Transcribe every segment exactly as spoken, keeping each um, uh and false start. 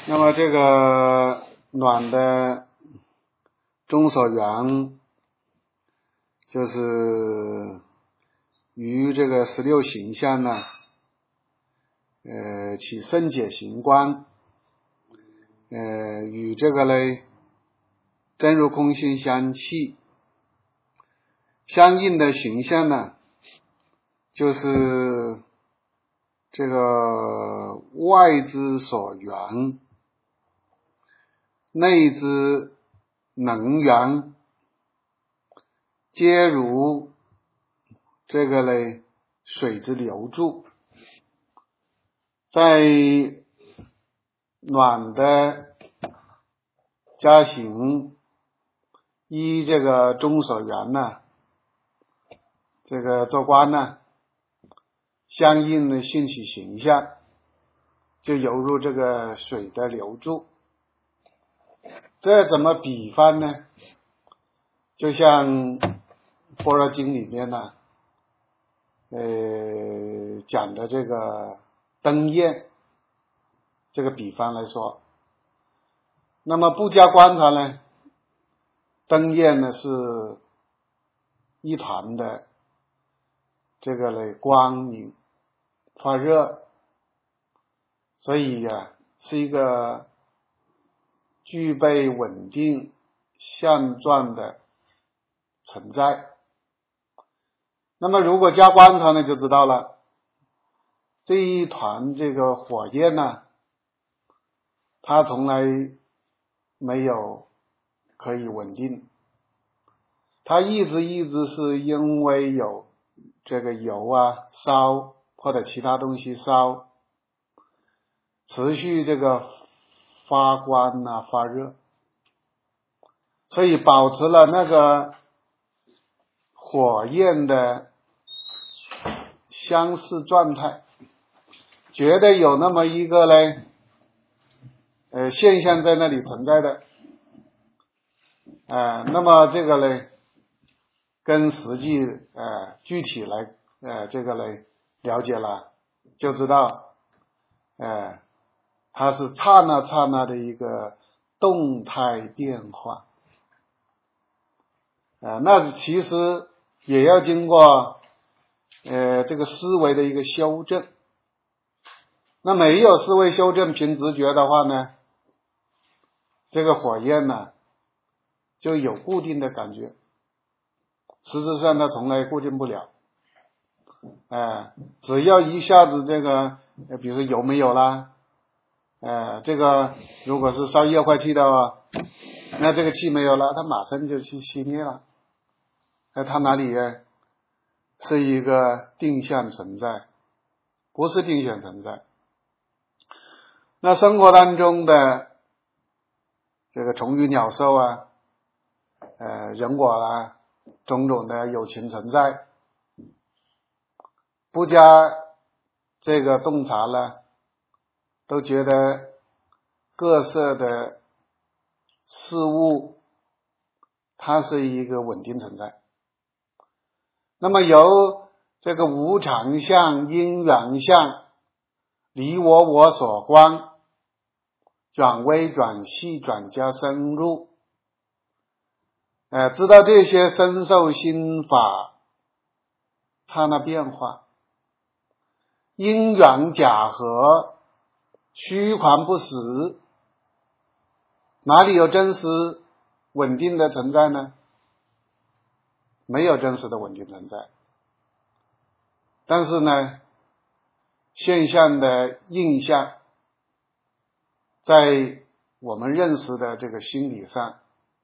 那么这个暖的中所缘，就是于这个十六行相呢，呃，起生解行观，呃，与这个嘞真如空性相契，相应的形象呢，就是这个外之所缘，内之能缘，皆如这个嘞水之流注，在暖的加行依这个中所缘呢，这个做观呢，相应的性起形象，就犹如这个水的流注。这怎么比方呢？就像般若经里面呢，呃，讲的这个灯焰这个比方来说，那么不加观察呢，灯焰呢是一团的这个嘞光明发热，所以呀、啊、是一个具备稳定相状的存在。那么如果加观察呢，就知道了，这一团这个火焰呢，它从来没有可以稳定，它一直一直是因为有这个油啊烧或者其他东西烧，持续这个发光啊发热，所以保持了那个火焰的相似状态，觉得有那么一个嘞呃现象在那里存在的，呃那么这个嘞跟实际呃具体来呃这个嘞了解了，就知道呃它是刹那刹那的一个动态变化，呃那其实也要经过呃这个思维的一个修正。那没有思维修正，凭直觉的话呢，这个火焰呢就有固定的感觉，实质上它从来固定不了。哎、呃，只要一下子这个，呃比如说油没有啦，呃，这个如果是烧液化气的话，那这个气没有了，它马上就去熄灭了。那它哪里是一个定向存在？不是定向存在。那生活当中的这个虫鱼鸟兽啊，呃，人我啊，种种的有情存在，不加这个洞察了，都觉得各色的事物它是一个稳定存在。那么由这个无常相、因缘相、离我我所观，转微转细转加深入，呃，知道这些深受心法刹那变化，因缘假合，虚幻不实，哪里有真实稳定的存在呢？没有真实的稳定存在。但是呢，现象的印象在我们认识的这个心理上，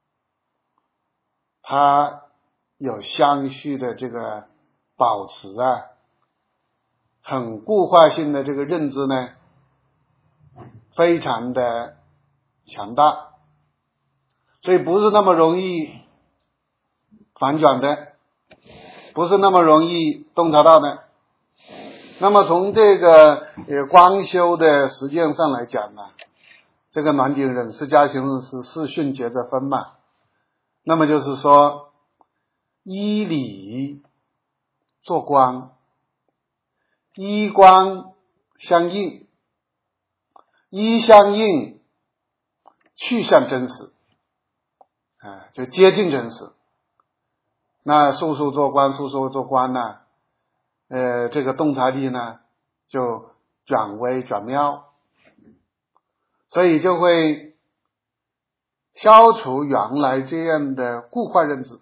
它有相续的这个保持啊，很固化性的这个认知呢，非常的强大，所以不是那么容易反转的，不是那么容易洞察到的。那么从这个呃光修的实践上来讲呢，这个暖顶忍世加行是四训觉着分嘛，那么就是说依理做光，依光相应，依相应趋向真实，啊，就接近真实。那速速做观，速速做观呢，呃，这个洞察力呢就转微转妙，所以就会消除原来这样的固化认知。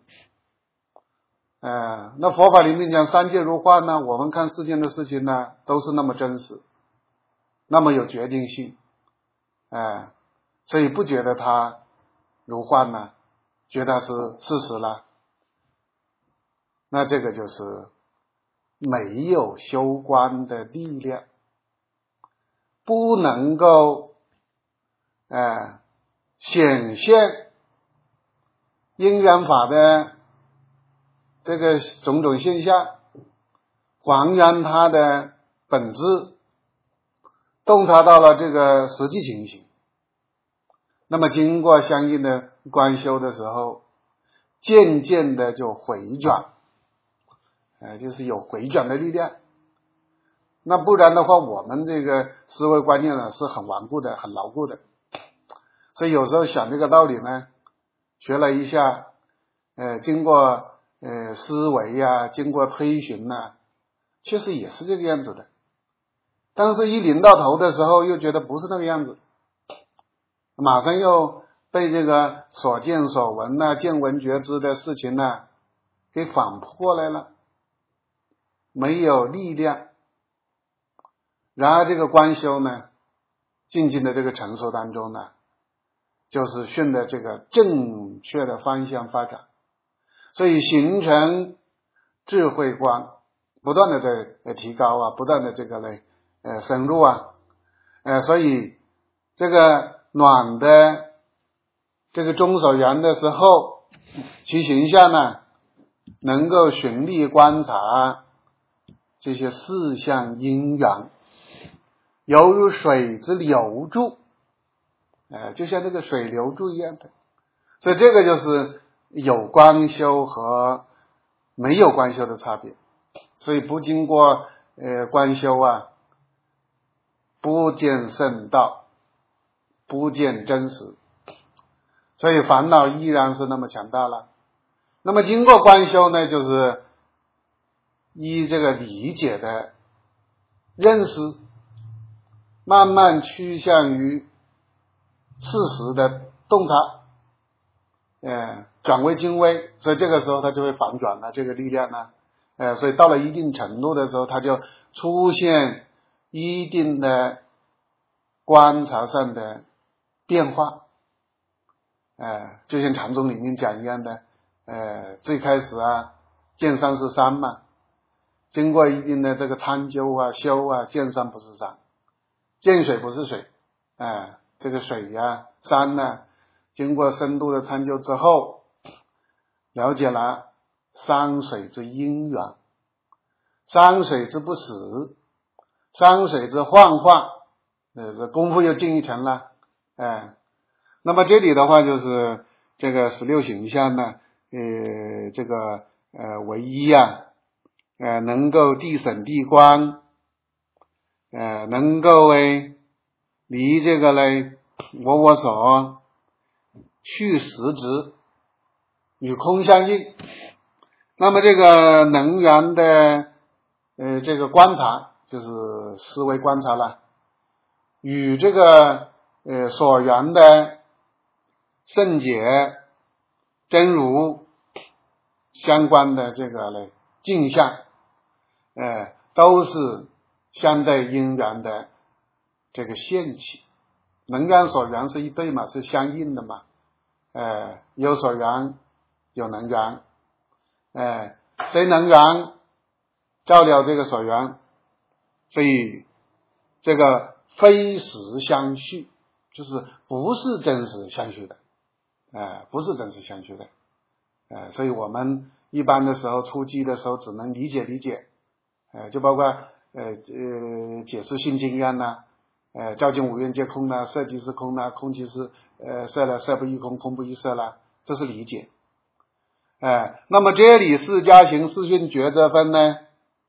呃，那佛法里面讲三界如幻呢，我们看世间的事情呢，都是那么真实，那么有决定性，呃，所以不觉得它如幻呢，觉得是事实了。那这个就是没有修观的力量，不能够呃显现因缘法的这个种种现象，还原它的本质，洞察到了这个实际情形。那么经过相应的观修的时候，渐渐的就回转，呃，就是有回转的力量。那不然的话，我们这个思维观念呢是很顽固的，很牢固的。所以有时候想这个道理呢，学了一下，呃，经过呃思维呀、啊，经过推寻呢，确实也是这个样子的。但是一临到头的时候，又觉得不是那个样子，马上又被这个所见所闻啊、见闻觉知的事情呢，给反扑过来了，没有力量。然而这个观修呢，静静的这个成熟当中呢，就是顺着这个正确的方向发展，所以形成智慧观，不断的在提高啊，不断的这个呢呃深入啊，呃所以这个暖的这个中所缘的时候，其形象呢能够循例观察这些事项因缘，犹如水之流注，呃，就像这个水流注一样的。所以这个就是有观修和没有观修的差别。所以不经过呃观修啊，不见圣道，不见真实，所以烦恼依然是那么强大了。那么经过观修呢，就是依这个理解的认识，慢慢趋向于事实的洞察，呃，转为精微，所以这个时候它就会反转了这个力量呢，呃，所以到了一定程度的时候，它就出现一定的观察上的变化，呃，就像禅宗里面讲一样的，呃，最开始啊，见山是山嘛，经过一定的这个参究啊、修啊，见山不是山，见水不是水，呃，这个水呀、啊、山呢、啊，经过深度的参究之后，了解了山水之因缘，山水之不死，山水之幻化，呃，功夫又进一层了，哎、呃，那么这里的话就是这个十六行相呢，呃，这个呃唯一啊，呃，能够地审地观，呃，能够为离这个呢我我所去实质与空相应。那么这个能源的呃这个观察，就是思维观察了，与这个呃所缘的圣解真如相关的这个呢镜像，呃都是相对因缘的这个现起。能缘所缘是一对嘛，是相应的嘛，呃有所缘有能缘，呃谁能缘照料这个所缘，所以这个非实相续，就是不是真实相续的，呃不是真实相续的，呃所以我们一般的时候初级的时候只能理解理解，呃就包括呃呃解释性经验呐，呃照见五蕴皆空啦，色即是空啦，空即是呃色了，色不异空，空不异色啦，这是理解。呃那么这里四加行四训觉这分呢，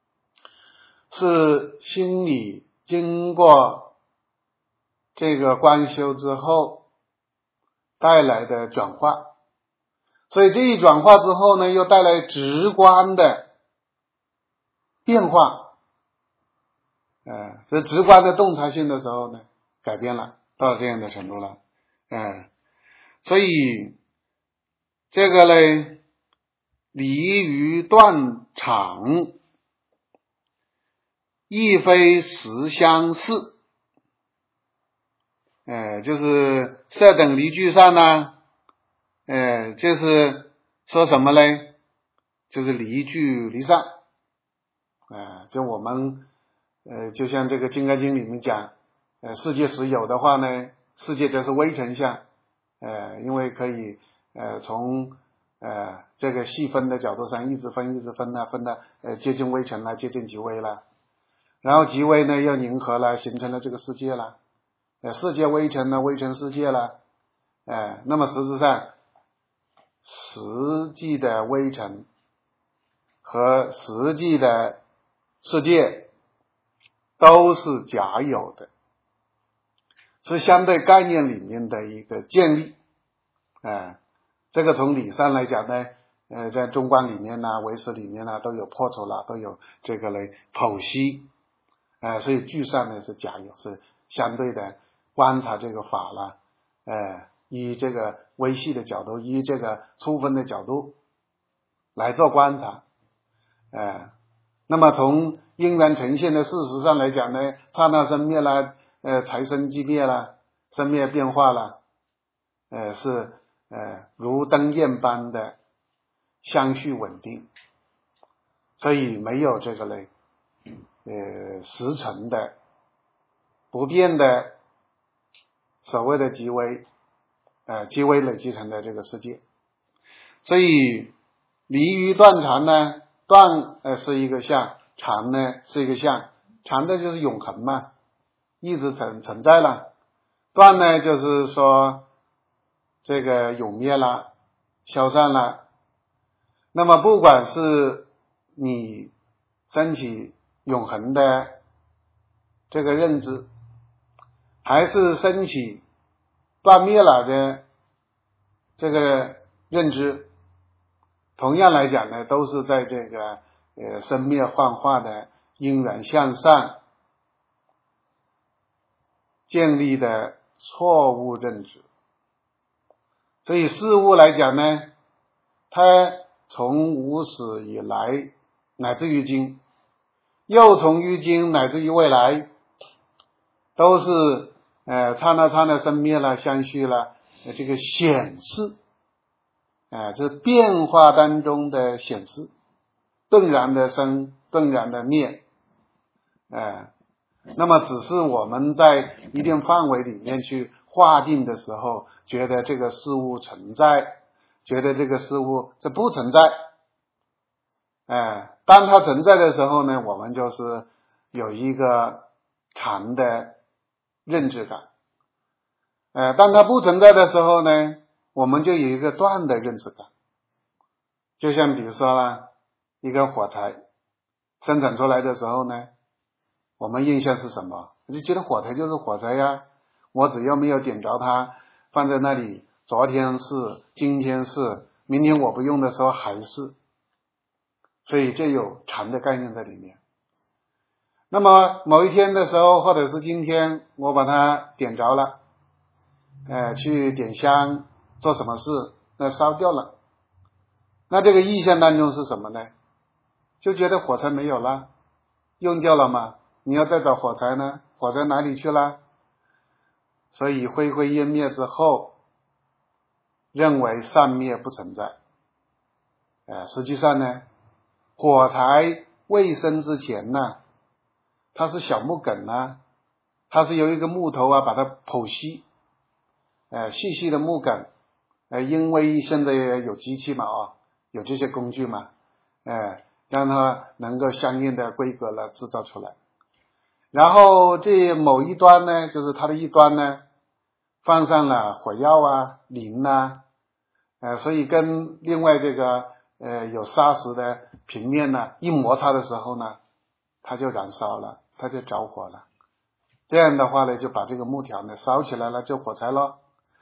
是心理经过这个观修之后， 带来的转化，所以这一转化之后呢，又带来直观的变化，呃，这直观的洞察性的时候呢，改变了，到了这样的程度了，嗯、呃，所以这个呢，离于断常，亦非实相似，呃，就是色等离聚散呢，呃，就是说什么呢？就是离聚离散，呃，就我们呃，就像这个《金刚经》里面讲，呃，世界实有的话呢，世界则是微尘相，呃，因为可以呃从呃这个细分的角度上一直分一直分呢，分的呃接近微尘了，接近极微了，然后极微呢又凝合了，形成了这个世界了，呃世界微尘呢，微尘世界了，呃那么实质上实际的微尘和实际的世界都是假有的，是相对概念里面的一个建立，呃这个从理上来讲呢，呃在中观里面呢、唯识里面呢都有破除了，都有这个来剖析，呃所以聚散呢是假有，是相对的观察这个法了，呃以这个微细的角度，以这个粗分的角度来做观察，呃那么从因缘呈现的事实上来讲呢，刹那生灭了，呃财生即灭了，生灭变化了，呃是呃如灯焰般的相续稳定，所以没有这个呢呃实存的不变的所谓的极微呃极微累积成的这个世界。所以离于断常呢，断呃是一个相，常呢是一个相，常的就是永恒嘛，一直存存在了，断呢就是说这个永灭了，消散了。那么不管是你升起永恒的这个认知，还是升起断灭了的这个认知，同样来讲呢，都是在这个呃生灭幻化的因缘向上建立的错误认知。所以事物来讲呢，它从无始以来乃至于今，又从于今乃至于未来，都是呃刹那刹那生灭了，相续了，呃这个显示，呃这变化当中的显示，顿然的生，顿然的灭，呃那么只是我们在一定范围里面去划定的时候，觉得这个事物存在，觉得这个事物这不存在，呃当它存在的时候呢，我们就是有一个常的认知感，呃当它不存在的时候呢，我们就有一个断的认知感。就像比如说呢，一个火柴生产出来的时候呢，我们印象是什么？就觉得火柴就是火柴呀，我只要没有点着它，放在那里，昨天是，今天是，明天我不用的时候还是，所以这有常的概念在里面。那么某一天的时候，或者是今天，我把它点着了，呃，去点香做什么事，那烧掉了，那这个意象当中是什么呢？就觉得火柴没有了，用掉了嘛，你要再找火柴呢，火柴哪里去了？所以灰灰烟灭之后，认为散灭不存在，呃，实际上呢，火柴未生之前呢，它是小木梗啊，它是由一个木头啊把它剖析，呃，细细的木梗，呃，因为现在有机器嘛，啊，有这些工具嘛，呃，让它能够相应的规格了制造出来。然后这某一端呢，就是它的一端呢，放上了火药啊、磷啊，呃，所以跟另外这个呃有砂石的平面呢一摩擦的时候呢，它就燃烧了，它就着火了。这样的话呢，就把这个木条呢烧起来了，就火柴咯。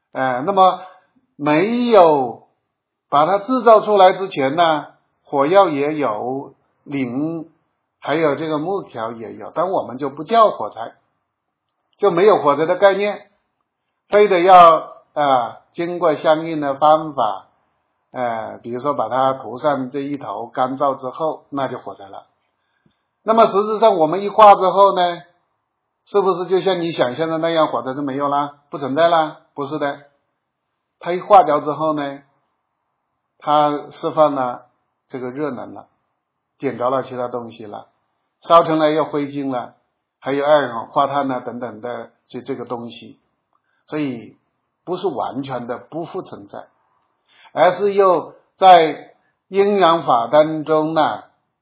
呃，那么没有把它制造出来之前呢，火药也有，磷还有这个木条也有，但我们就不叫火柴，就没有火柴的概念，非得要啊、呃、经过相应的方法，呃，比如说把它涂上这一头干燥之后，那就火柴了。那么实质上我们一化之后呢，是不是就像你想象的那样，火柴就没有啦，不存在啦？不是的，它一化掉之后呢，它释放了这个热能了，点着了其他东西了，烧成了要灰烬了，还有二氧化碳啊等等的这这个东西，所以不是完全的不复存在，而是又在阴阳法当中呢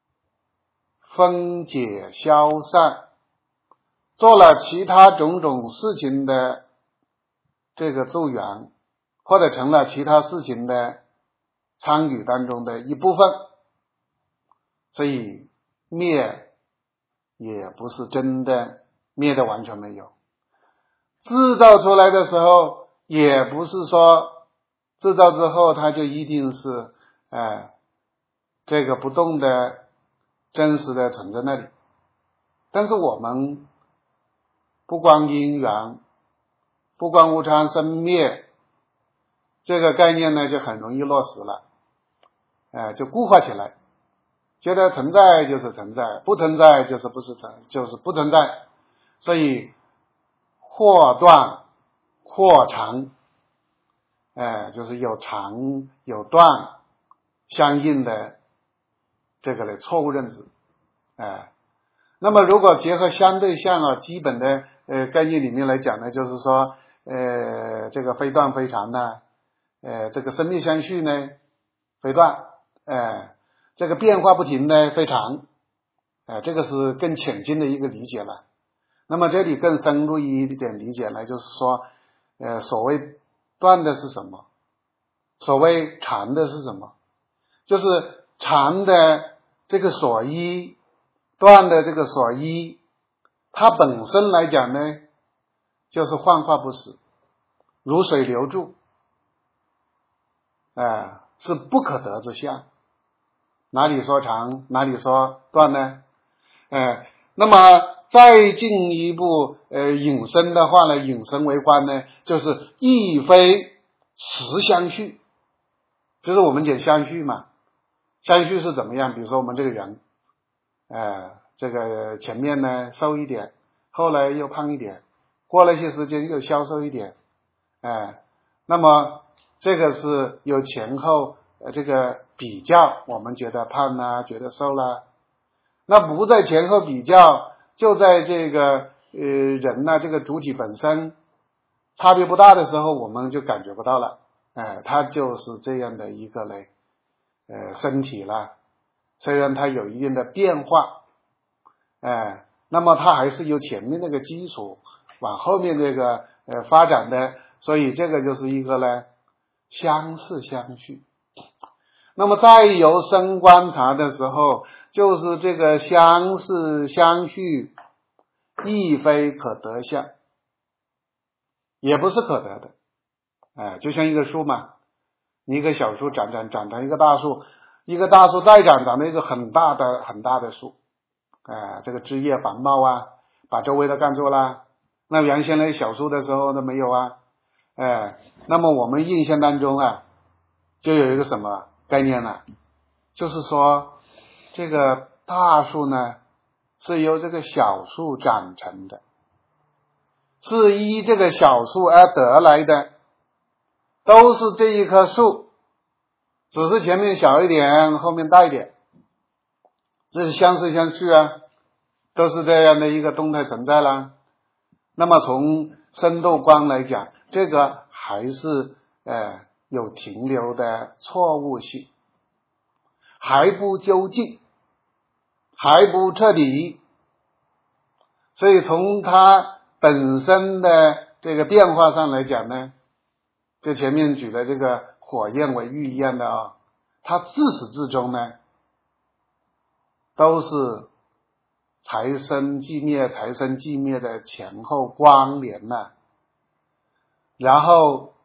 分解消散，做了其他种种事情的这个助缘，或者成了其他事情的参与当中的一部分，所以灭也不是真的灭的完全没有，制造出来的时候也不是说制造之后它就一定是呃这个不动的真实的存在那里，但是我们不光因缘，不光无常生灭这个概念呢就很容易落实了，呃就固化起来，觉得存在就是存在，不存在就是不是存就是不存在，所以或断或长，呃就是有长有断相应的这个的错误认知，呃那么如果结合相对象啊基本的呃概念里面来讲呢，就是说呃这个非断非常呢，呃这个生灭相续呢非断，呃这个变化不停呢非常，呃这个是更浅近的一个理解了。那么这里更深入一点理解呢，就是说呃所谓断的是什么，所谓常的是什么，就是常的这个所依，断的这个所依，它本身来讲呢就是幻化不实，如水流注，呃是不可得之相，哪里说长哪里说断呢？呃那么再进一步呃引申的话呢，引申为观呢，就是亦非实相续，就是我们讲相续嘛，相续是怎么样？比如说我们这个人呃这个前面呢瘦一点，后来又胖一点，过了一些时间又消瘦一点，呃那么这个是有前后呃这个比较，我们觉得胖啦，觉得瘦啦，那不在前后比较，就在这个呃人呢这个主体本身差别不大的时候，我们就感觉不到了，哎，它就是这样的一个嘞呃身体了，虽然它有一定的变化，哎，那么它还是由前面那个基础往后面这个呃发展的，所以这个就是一个呢相似相续。那么再由深观察的时候，就是这个相似相续亦非可得相，也不是可得的，哎，就像一个树嘛，一个小树长长长成一个大树，一个大树再长长成一个很大的很大的树，哎，这个枝叶繁茂啊，把周围都干住了，那原先那小树的时候都没有啊，哎，那么我们印象当中啊，就有一个什么概念呢？就是说这个大树呢是由这个小树长成的，是依这个小树而得来的，都是这一棵树，只是前面小一点，后面大一点，这是相似相续啊，都是这样的一个动态存在啦。那么从深度观来讲，这个还是呃有停留的错误性，还不究竟，还不彻底，所以从它本身的这个变化上来讲呢，就前面举的这个火焰为喻一样的啊，它自始至终呢都是财生即灭财生即灭的前后关联呢，然后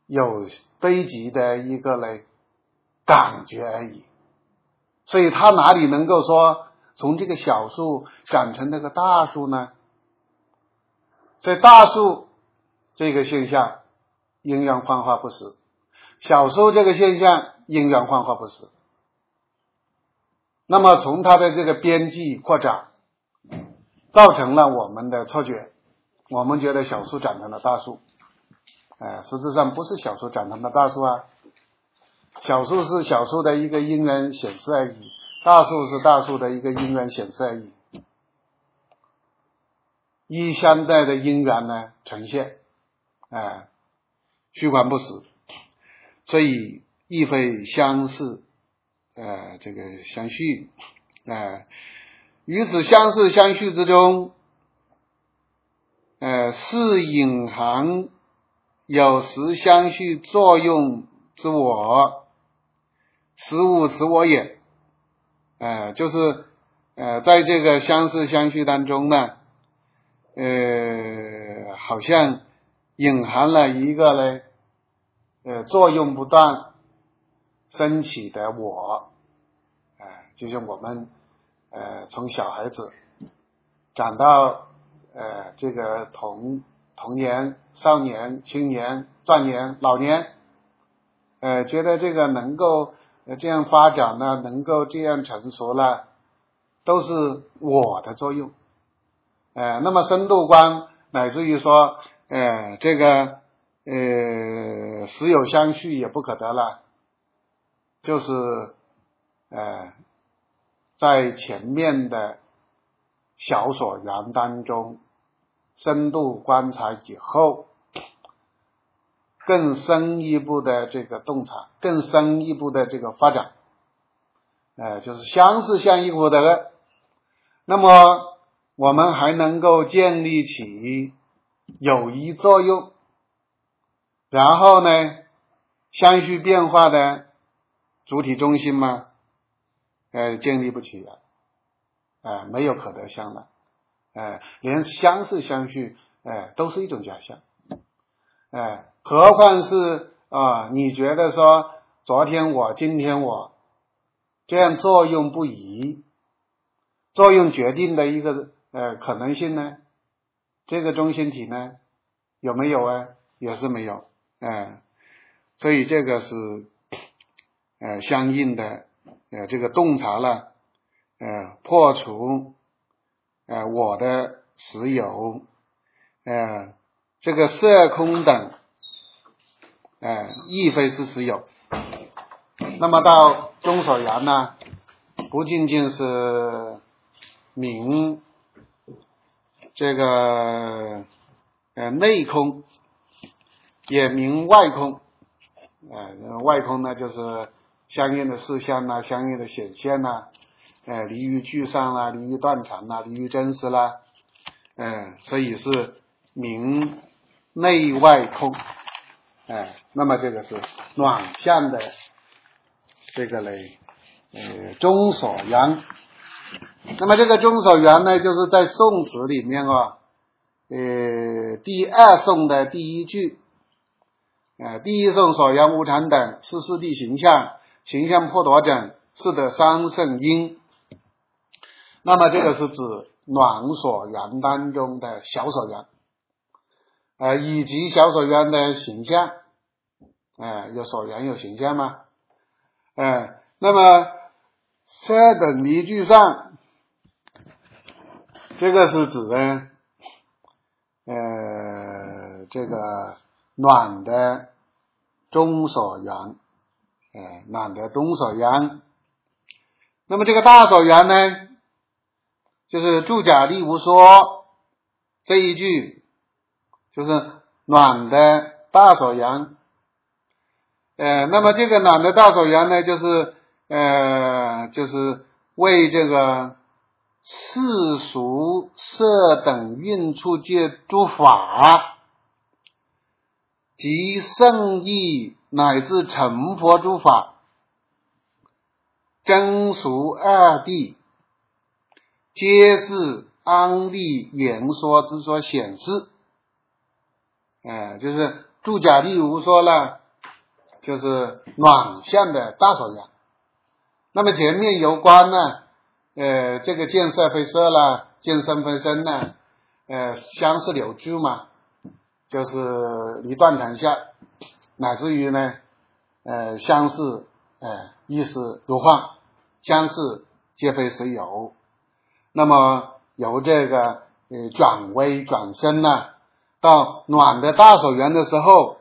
有堆积的一个嘞感觉而已。所以它哪里能够说从这个小树长成这个大树呢？所以大树这个现象因缘幻化不实，小树这个现象因缘幻化不实。那么从它的这个边际扩展，造成了我们的错觉，我们觉得小树长成了大树，哎，实质上不是小树长成了大树啊，小树是小树的一个因缘显示而已，大树是大树的一个因缘显示而已，依相对的因缘呢呈现，哎，虚幻不实，所以亦非相似，呃，这个相续，呃，于此相似相续之中，呃，是隐含有时相续作用之我，实物之我也，呃，就是呃，在这个相似相续当中呢，呃，好像隐含了一个呢，呃，作用不断升起的我，呃，就像我们呃从小孩子长到呃这个童童年、少年、青年、壮年、老年，呃，觉得这个能够呃这样发展呢，能够这样成熟了，都是我的作用。呃，那么深度观乃至于说，呃，这个呃实有相续也不可得了，就是呃在前面的小所缘当中深度观察以后，更深一步的这个洞察，更深一步的这个发展，呃，就是相似相异获得的，那么我们还能够建立起有益作用，然后呢相续变化的主体中心吗？呃，建立不起来，呃，没有可得相了，呃，连相似相续，呃，都是一种假象，呃，何况是啊、呃，你觉得说昨天我，今天我，这样作用不移，作用决定的一个呃可能性呢？这个中心体呢，有没有啊？也是没有，呃，所以这个是呃相应的呃这个洞察了，呃破除呃我的实有，呃这个色空等呃亦非是实有。那么到中所缘呢，不仅仅是明这个呃内空，也明外空，呃外空呢就是相应的事项啦，相应的显现啦，呃离于具上啦，离于断常啦，离于真实啦，呃所以是明内外空，呃那么这个是暖向的这个嘞呃中所缘。那么这个中所缘呢，就是在宋词里面啊，呃第二颂的第一句，呃第一颂所缘无常等，是四谛形象，形象破夺整，是得三圣因。那么这个是指暖所缘当中的小所缘，呃以及小所缘的形象，呃有所缘有形象吗？呃那么色等离具上，这个是指呢呃这个暖的中所缘，呃暖的中所缘。那么这个大所缘呢，就是注假立无说这一句，就是暖的大所缘。呃那么这个暖的大所缘呢，就是呃就是为这个世俗色等运处界诸法及圣义乃至成佛诸法真俗二谛皆是安立言说之所显示，呃就是住甲地无说了，就是暖相的大所缘。那么前面有关呢，呃，这个见色非色啦，见声非声呢，呃，相似柳居嘛，就是离断谈下，乃至于呢，呃，相似，呃，意思如幻，相似皆非实有。那么由这个呃转微转深呢，到暖的大所缘的时候，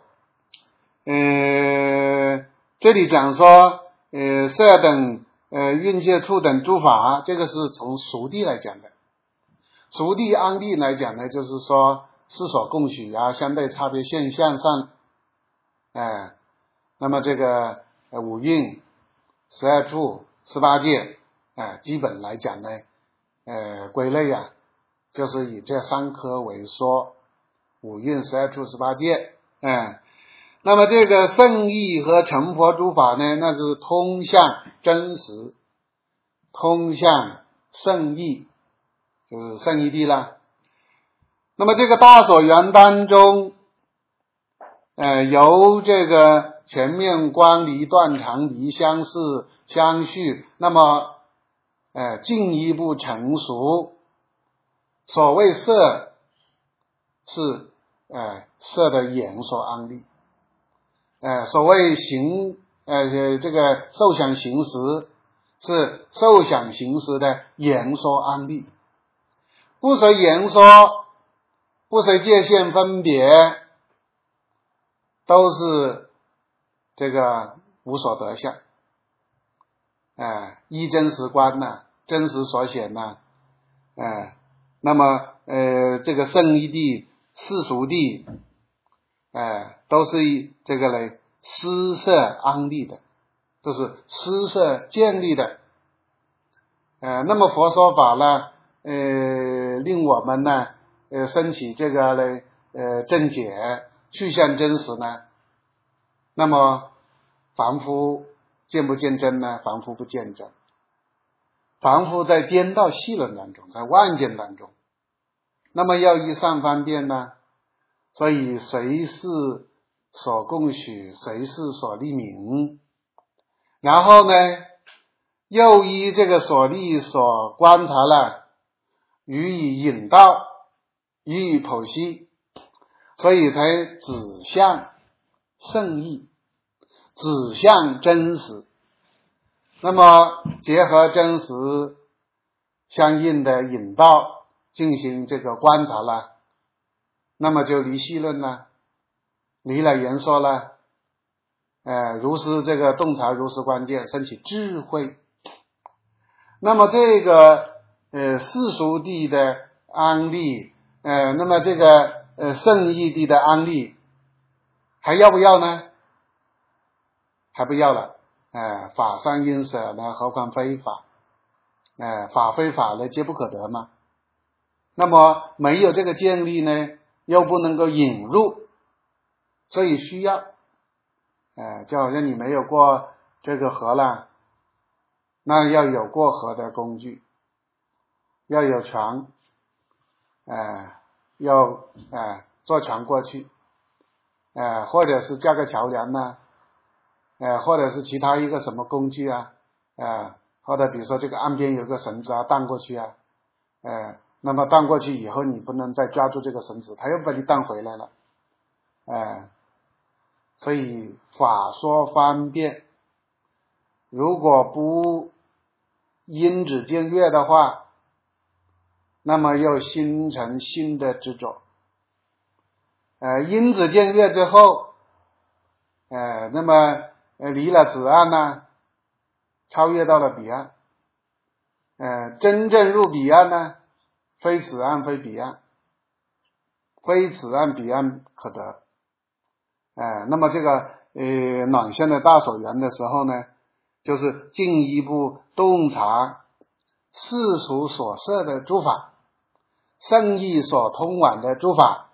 呃，这里讲说，呃，色等。呃，蕴界处等诸法，这个是从熟地来讲的。熟地安地来讲呢，就是说是所共许啊，相对差别现象上，哎、呃，那么这个呃五蕴、十二处、十八界，哎、呃，基本来讲呢，呃，归类啊，就是以这三科为说，五蕴、十二处、十八界，哎、呃。那么这个圣义和成佛诸法呢，那是通向真实，通向圣义，就是圣义地啦。那么这个大所缘当中，呃，由这个前面观离断常离相似相续，那么呃进一步成熟。所谓色，是呃色的眼所安立。呃，所谓行，呃，这个受想行识，是受想行识的言说安立，不随言说，不随界限分别，都是这个无所得相，呃，依真实观呐、啊，真实所显呐、啊，呃，那么呃，这个圣义地、世俗地。哎，都是以这个嘞施设安立的，这是施设建立的。呃，那么佛说法呢，呃，令我们呢，呃，升起这个嘞，呃，正解去向真实呢。那么凡夫见不见真呢？凡夫不见真，凡夫在颠倒戏论当中，在妄见当中，那么要依善方便呢？所以谁是所共许，谁是所立名，然后呢又依这个所立所观察了，予以引导，予以剖析，所以才指向圣义，指向真实。那么结合真实相应的引导进行这个观察了，那么就离戏论了，离了言说了，呃，如是这个洞察如是关键，升起智慧。那么这个呃世俗地的安立，呃，那么这个呃圣义地的安立，还要不要呢？还不要了，呃，法上应舍呢，何况非法？呃，法非法呢，皆不可得嘛。那么没有这个建立呢？又不能够引入，所以需要，呃，就好像你没有过这个河了，那要有过河的工具，要有船，呃，要呃坐船过去，呃，或者是架个桥梁呢，呃，或者是其他一个什么工具啊，呃，或者比如说这个岸边有个绳子啊，荡过去啊，呃。那么荡过去以后，你不能再抓住这个绳子，它又把你荡回来了，哎，所以法说方便，如果不因指见月的话，那么又形成新的执着，呃，因指见月之后，呃，那么呃离了此岸呢，超越到了彼岸，呃，真正入彼岸呢？非此岸非彼岸，非此岸彼岸可得。哎，那么这个呃暖相的大所缘的时候呢，就是进一步洞察世俗所设的诸法，圣义所通往的诸法，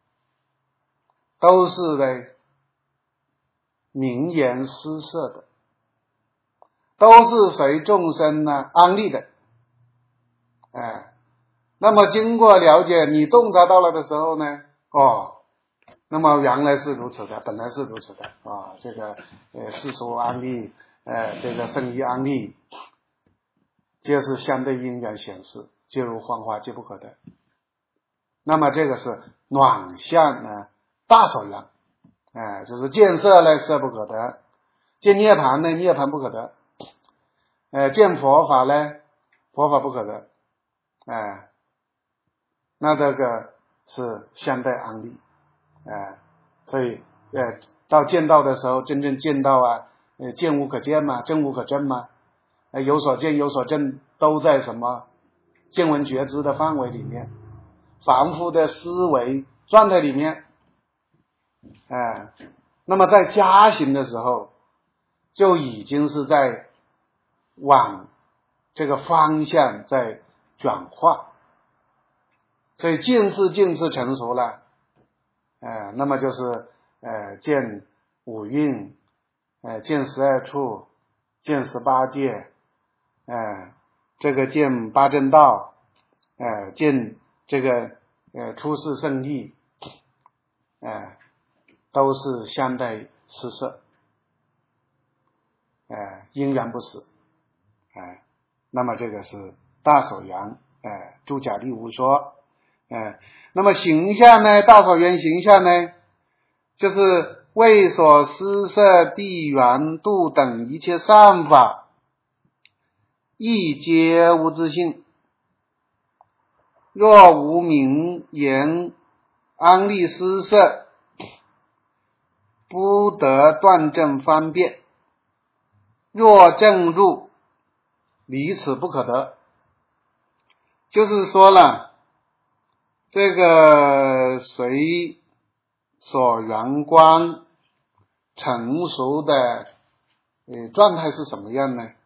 都是呢名言施设的，都是随众生呢安立的，哎。那么经过了解，你洞察到了的时候呢，哦， 那么原来是如此的，本来是如此的啊，这个呃世俗安立，呃这个圣义安立，皆是相对因缘显示，皆如幻化，皆不可得。那么这个是暖相呢大所缘，哎、呃，就是见色呢色不可得，见涅盘呢涅盘不可得，呃见佛法呢佛法不可得，哎、呃，那这个是相对安立。哎，所以呃，到见道的时候，真正见到啊，呃，见无可见嘛，证无可证嘛，呃，有所见有所证，都在什么见闻觉知的范围里面，凡夫的思维状态里面，哎、呃，那么在加行的时候，就已经是在往这个方向在转化，所以见识见识成熟了。呃，那么就是呃见五蕴，呃见十二处，见十八界，呃这个见八正道，呃见这个呃出世圣义，呃都是相对失色，呃因缘不实，呃那么这个是大所缘，呃诸假例无说，呃那么形象呢，大所缘形象呢，就是为所施设地缘度等一切善法，亦皆无自性。若无明言安立施设，不得断证方便。若证入，离此不可得。就是说了，这个随所缘观成熟的呃状态是什么样呢？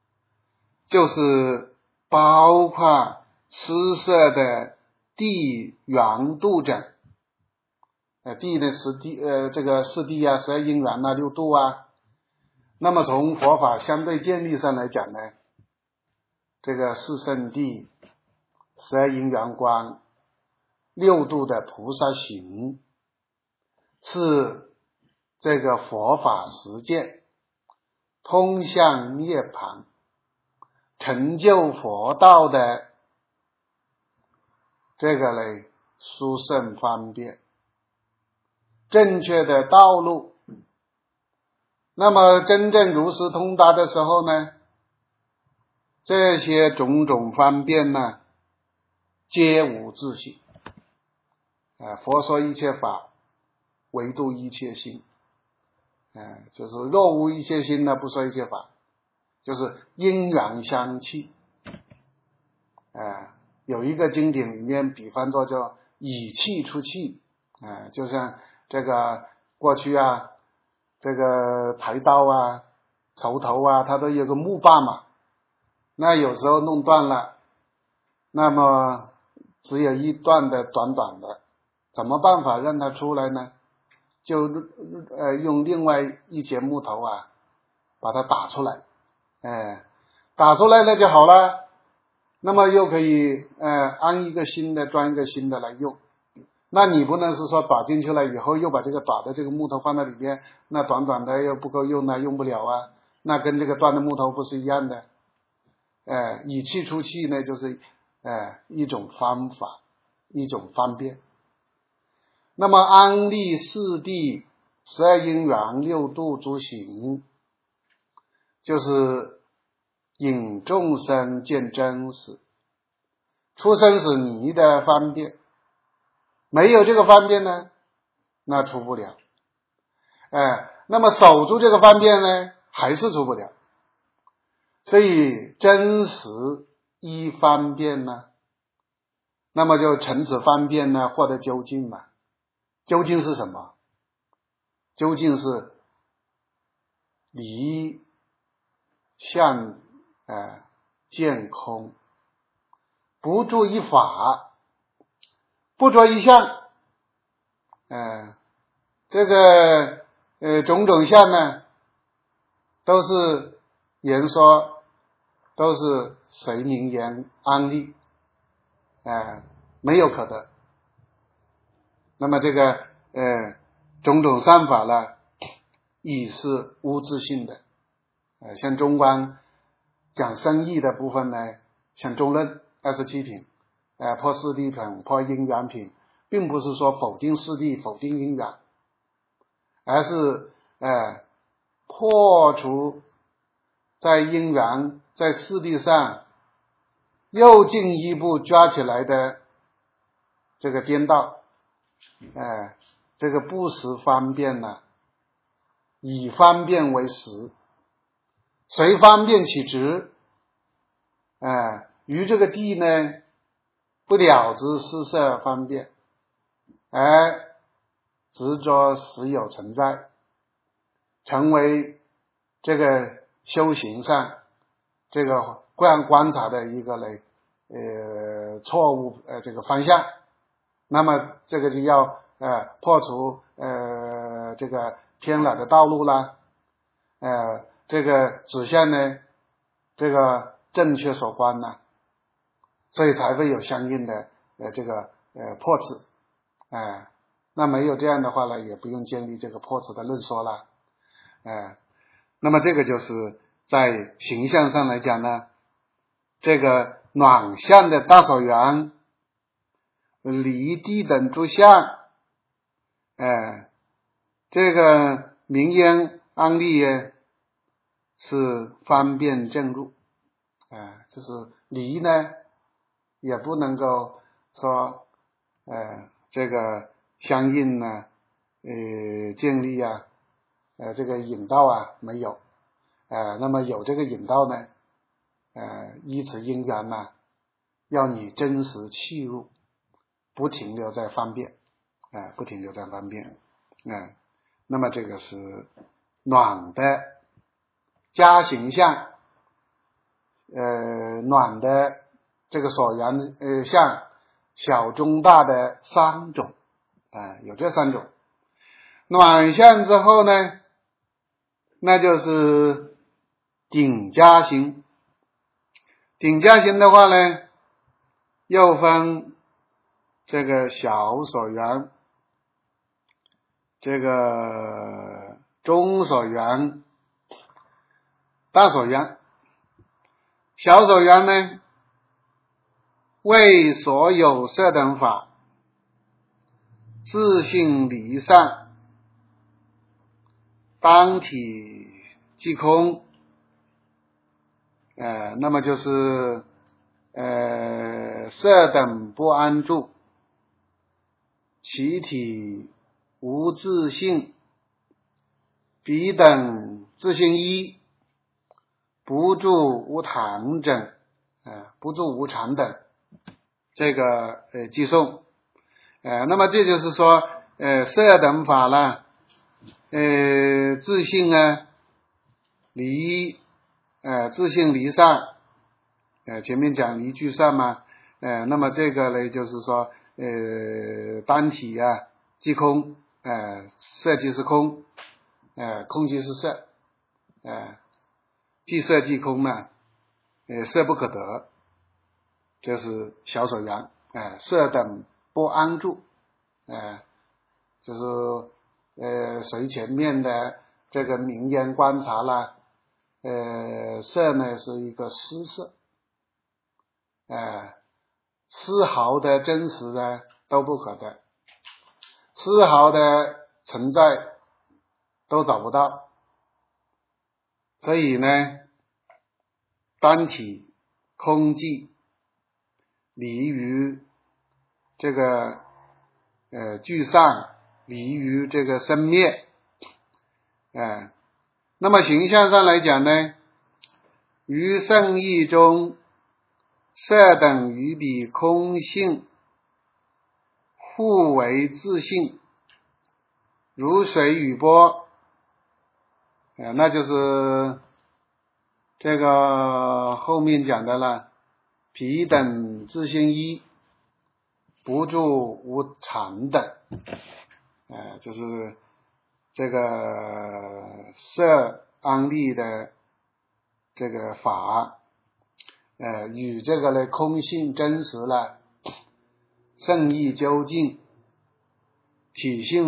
就是包括施设的地缘度整，呃地呢十地呃这个四地啊，十二因缘啊，六度啊。那么从佛法相对建立上来讲呢，这个四圣谛、十二因缘观、六度的菩萨行，是这个佛法实践通向涅槃成就佛道的这个呢殊胜方便正确的道路。那么真正如实通达的时候呢，这些种种方便呢皆无自性。呃佛说一切法，唯度一切心。呃就是若无一切心呢，不说一切法，就是因缘相契。呃有一个经典里面比方说叫以气出气，呃就像这个过去啊，这个柴刀啊、锄头啊，它都有个木把嘛，那有时候弄断了，那么只有一段的短短的，怎么办法让它出来呢？就呃用另外一节木头啊把它打出来，哎，打出来了就好了，那么又可以呃安一个新的，装一个新的来用。那你不能是说打进去了以后又把这个打的这个木头放在里面，那短短的又不够用啊，用不了啊，那跟这个断的木头不是一样的。呃以气出气呢，就是呃一种方法，一种方便。那么安立四谛、十二因缘、六度诸行，就是引众生见真实，出生死迷的方便。没有这个方便呢，那出不了。哎，那么守住这个方便呢，还是出不了。所以真实一方便呢，那么就乘此方便呢，获得究竟嘛。究竟是什么？究竟是离相呃见空，不著一法，不着一相，呃这个呃种种相呢，都是言说，都是随名言安立，呃没有可得。那么这个呃种种善法呢，亦是无自性的。呃，像中观讲生义的部分呢，像中论二十七品，呃，破四谛品、破因缘品，并不是说否定四谛、否定因缘，而是呃破除在因缘在四谛上又进一步抓起来的这个颠倒，呃，这个不实方便呢，以方便为实，随方便起执，呃，于这个谛呢不了知四摄方便，而执着实有存在，成为这个修行上这个观观察的一个呢呃错误呃这个方向。那么这个就要呃破除呃这个偏了的道路啦，呃这个指向呢这个正确所观呢，所以才会有相应的呃这个呃破斥，哎、呃，那没有这样的话呢，也不用建立这个破斥的论说了，哎、呃，那么这个就是在形象上来讲呢，这个暖相的大所缘、离地等诸相，哎、呃，这个名言安立是方便正入，哎、呃，就是离呢也不能够说呃这个相应呢呃建立啊呃这个引导啊没有，呃那么有这个引导呢，呃依此因缘呢，要你真实契入，不停留在方便，啊、呃、不停留在方便，啊、呃、那么这个是暖的加形象，呃暖的这个所缘呃相小中大的三种，啊、呃、有这三种。暖相之后呢，那就是顶加行。顶加行的话呢，又分这个小所缘、这个中所缘、大所缘。小所缘呢，为所有色等法自性离散，当体即空，呃，那么就是呃色等不安住，其体无自性，彼等自性一，不住无常等，呃，不住无常等，这个呃寄送，呃，那么这就是说，呃，色等法呢，呃，自性呢离，呃，自性离散，呃，前面讲离聚散嘛，呃，那么这个呢就是说，呃，单体啊即空，呃，色即是空，呃，空即是色，呃，即色即空嘛，呃，色不可得，这是小所缘，呃，色等不安住，呃，就是呃随前面的这个名言观察啦，呃，色呢是一个失色，呃，丝毫的真实呢都不可得，丝毫的存在都找不到，所以呢，单体空寂离于这个呃聚散，离于这个生灭，呃，那么形象上来讲呢，于圣义中，色等于彼空性互为自性，如水与波，呃，那就是这个后面讲的了，彼等自性一，不住无常等，呃，就是这个色安立的这个法，呃，与这个呢空性真实了，圣义究竟，体性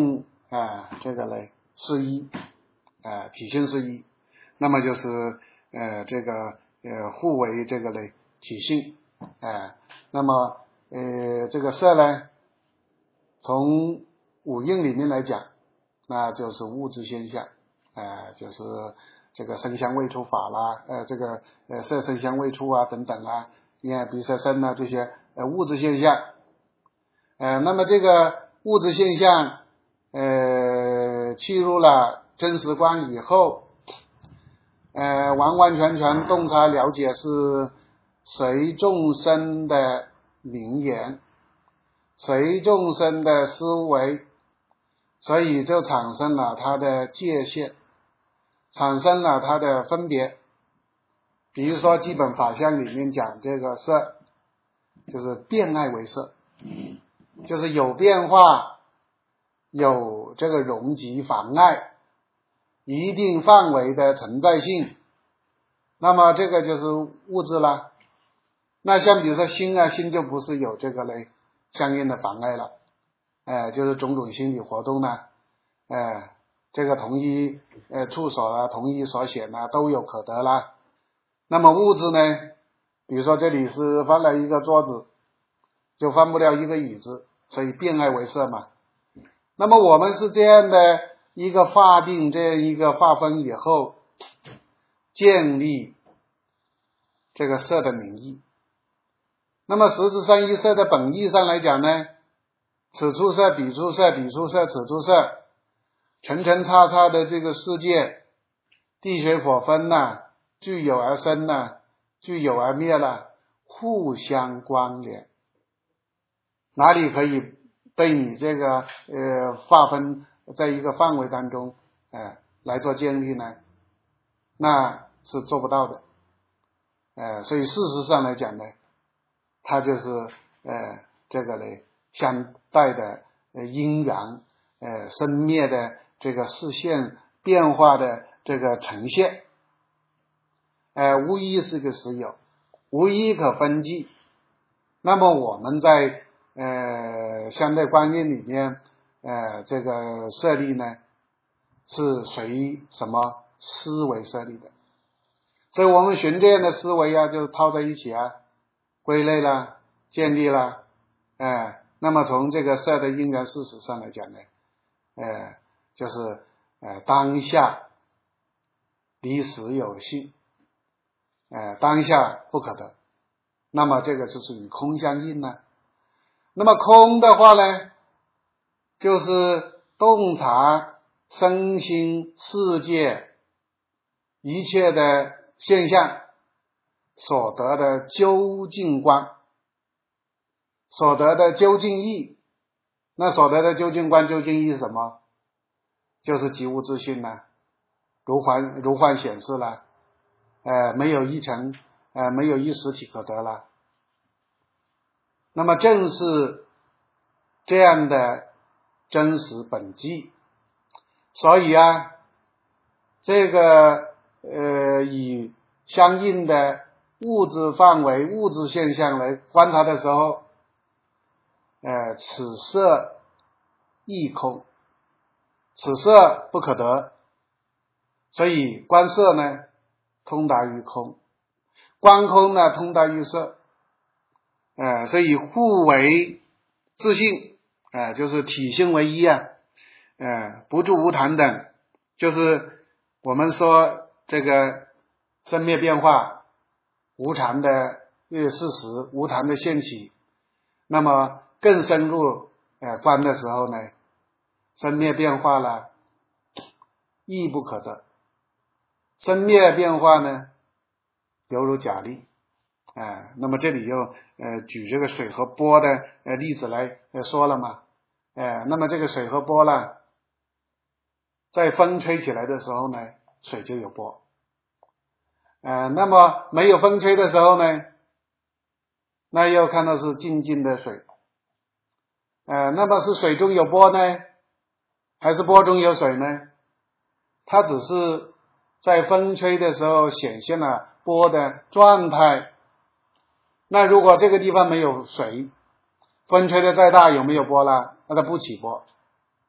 啊，这个呢是一，啊，体性是一，那么就是呃这个呃互为这个呢体性，啊，那么呃这个色呢，从五蕴里面来讲，那就是物质现象，啊，就是这个声香味触法啦，呃这个呃色声香味触啊等等啊，眼鼻舌身啊这些呃物质现象，呃那么这个物质现象呃契入了真实观以后，呃完完全全洞察了解是随众生的名言，随众生的思维，所以就产生了它的界限，产生了它的分别。比如说基本法相里面讲这个色，就是变爱为色，就是有变化，有这个容积妨碍，一定范围的存在性，那么这个就是物质了。那像比如说心啊，心就不是有这个嘞相应的妨碍了，呃就是种种心理活动呢，呃这个同一呃处所啊，同一所显啊都有可得啦。那么物质呢，比如说这里是放了一个桌子，就放不了一个椅子，所以变爱为色嘛。那么我们是这样的一个划定，这样一个划分以后，建立这个色的名义。那么实质上一色的本意上来讲呢，此处色彼处色，彼处色此处色，层层叉叉的这个世界，地水火风呐，具有而生呐，具有而灭了，互相关联。哪里可以被你这个呃划分在一个范围当中呃来做建立呢？那是做不到的。呃所以事实上来讲呢，它就是呃这个呢相带的呃因缘呃生灭的这个视线变化的这个呈现，呃无一是个实有，无一可分际。那么我们在呃相对观念里面呃这个设立呢，是随什么思维设立的，所以我们循这样的思维啊，就套在一起啊，归类了，建立了，呃那么从这个色的因缘事实上来讲呢，呃就是呃当下离实有性，呃当下不可得，那么这个是属于空相应呢。那么空的话呢，就是洞察身心世界一切的现象所得的究竟观，所得的究竟义。那所得的究竟观究竟义是什么？就是即无自性了，如幻如幻显示了，呃没有一尘，呃没有一实体可得了。那么正是这样的真实本际，所以啊这个呃以相应的物质范围物质现象来观察的时候，呃此色亦空，此色不可得，所以观色呢通达于空，观空呢通达于色，呃所以互为自性，呃就是体性为一啊，呃不住无常等，就是我们说这个生灭变化无常的事实，无常的现起。那么更深入呃观的时候呢，生灭变化了亦不可得，生灭变化呢犹如假立，呃那么这里又呃举这个水和波的呃例子来呃说了嘛，呃那么这个水和波呢，在风吹起来的时候呢，水就有波，呃那么没有风吹的时候呢，那又看到是静静的水，呃那么是水中有波呢，还是波中有水呢？它只是在风吹的时候显现了波的状态。那如果这个地方没有水，风吹的再大有没有波了？那它不起波。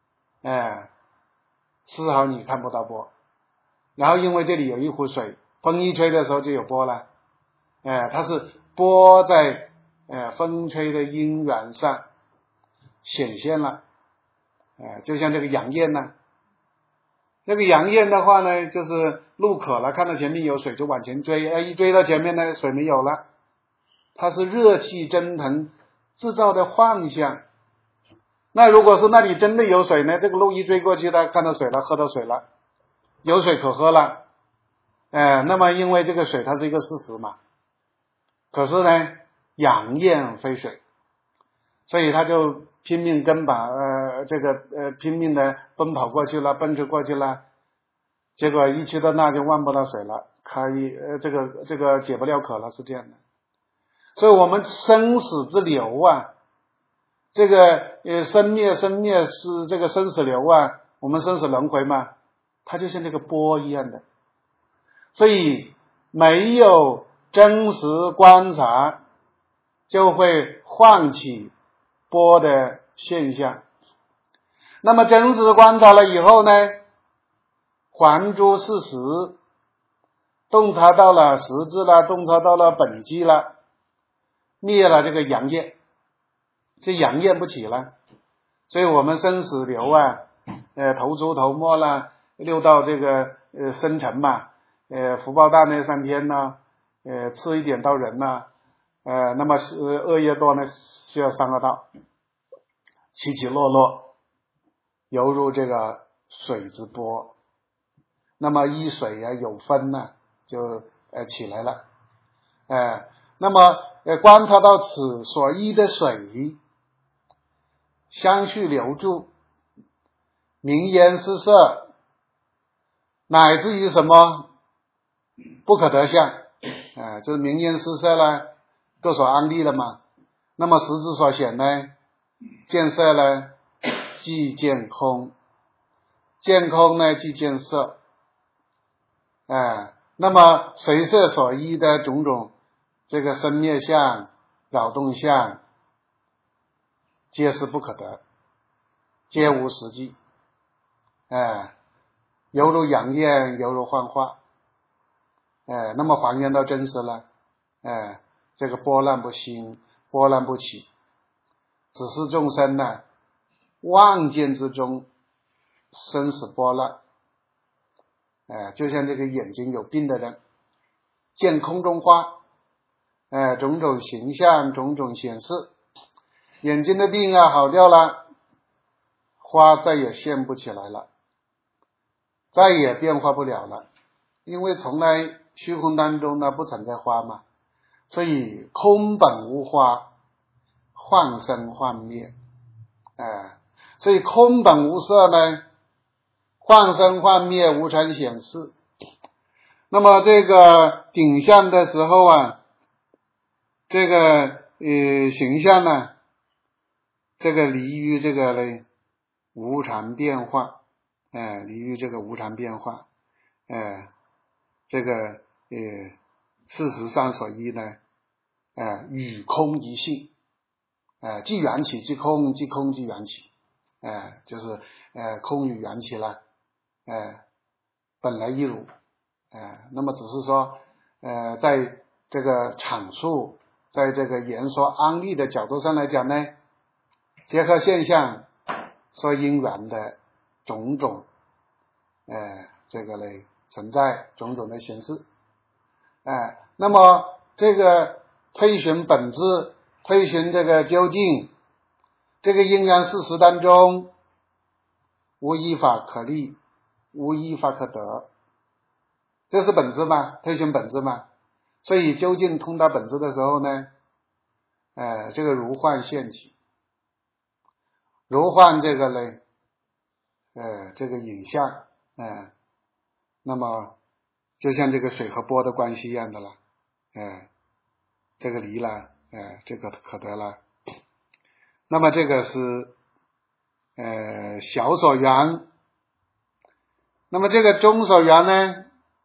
哎，丝毫你看不到波。然后因为这里有一壶水，风一吹的时候就有波了，哎，它是波在呃风吹的因缘上显现了，哎，就像这个阳焰呢，这个阳焰的话呢，就是路渴了，看到前面有水就往前追，哎，一追到前面呢，水没有了，它是热气蒸腾制造的幻象。那如果是那里真的有水呢，这个路一追过去，他看到水了，喝到水了，有水可喝了，哎，那么因为这个水它是一个事实嘛，可是呢，阳焰非水，所以他就拼命跟把呃这个呃拼命的奔跑过去了，奔驰过去了，结果一去到那就望不到水了，可以呃这个这个解不了渴了，是这样的。所以我们生死之流啊，这个呃生灭生灭是这个生死流啊，我们生死轮回嘛，它就像这个波一样的，所以没有真实观察，就会唤起波的现象。那么真实观察了以后呢，还诸事实，洞察到了实质了，洞察到了本机了，灭了这个阳焰，这阳焰不起了，所以我们生死流啊，呃，头出头没了，六道这个呃生成嘛，呃，福报大那三天呢，呃，次一点到人呢，呃，那么是恶业多呢，是要三个道，起起落落，犹如这个水之波。那么一水啊有分呢、啊，就呃起来了，呃，那么呃观察到此所依的水相续流注，名烟失色，乃至于什么不可得相，呃，就是名烟失色了，各所安立了嘛。那么实质所显呢，见色呢即见空，见空呢即见色，哎、呃，那么随色所依的种种这个生灭相、扰动相，皆是不可得，皆无实际，哎、呃，犹如阳焰，犹如幻化，哎、呃，那么还原到真实了，哎、呃，这个波澜不兴，波澜不起，只是众生呢妄见之中生死波澜，哎、呃，就像这个眼睛有病的人见空中花，哎、呃，种种形象，种种显示，眼睛的病啊好掉了，花再也现不起来了，再也变化不了了，因为从来虚空当中呢不存在花嘛，所以空本无花，幻生幻灭，哎、呃，所以空本无色呢，幻生幻灭，无常显示。那么这个顶相的时候啊，这个呃形象呢，这个离于这个呢无常变化，哎、呃，离于这个无常变化，哎、呃，这个呃事实上所依呢，哎、呃，与空一性，哎、呃，即缘起即空，即空即缘起，哎、呃，就是呃空与缘起了，哎、呃，本来一如，哎、呃，那么只是说呃在这个阐述，在这个言说安立的角度上来讲呢，结合现象说因缘的种种，呃，这个呢存在种种的形式，哎、呃，那么这个推寻本质，推寻这个究竟，这个因缘事实当中，无依法可立，无依法可得，这是本质嘛，推寻本质嘛。所以究竟通达本质的时候呢，呃，这个如幻现起，如幻这个呢，呃，这个影像，呃，那么就像这个水和波的关系一样的了，呃，这个离了，呃，这个可得了。那么这个是呃小所缘，那么这个中所缘呢，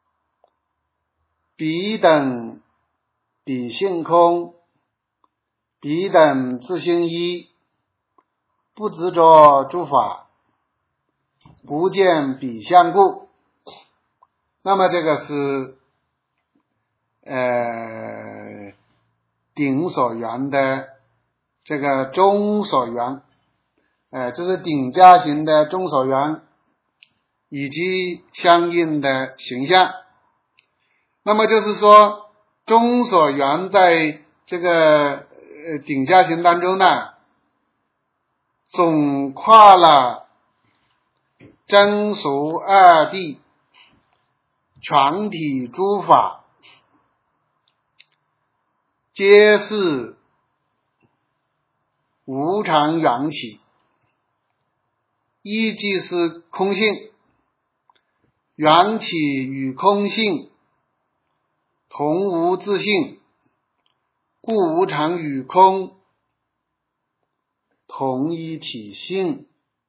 彼等彼性空，彼等自性一，不执着诸法， 不见彼相故。那么这个是呃顶所缘的这个中所缘，呃这是顶加行的中所缘以及相应的形象。那么就是说中所缘在这个呃顶加行当中呢，总跨了真俗二谛全体诸法，皆是无常缘起，亦即是空性。缘起与空性同无自性，故无常与空同一体性。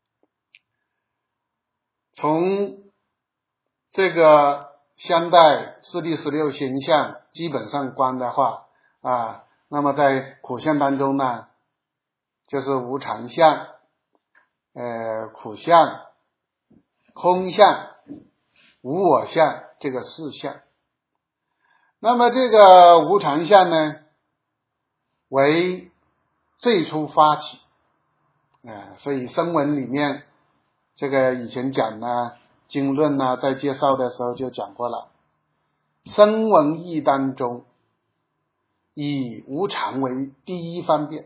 从这个相待四谛十六形象基本上观的话啊，那么在苦相当中呢，就是无常相、呃苦相、空相、无我相这个四相。那么这个无常相呢，为最初发起，呃、所以声闻里面这个以前讲呢经论呢，在介绍的时候就讲过了，声闻义当中以无常为第一方便，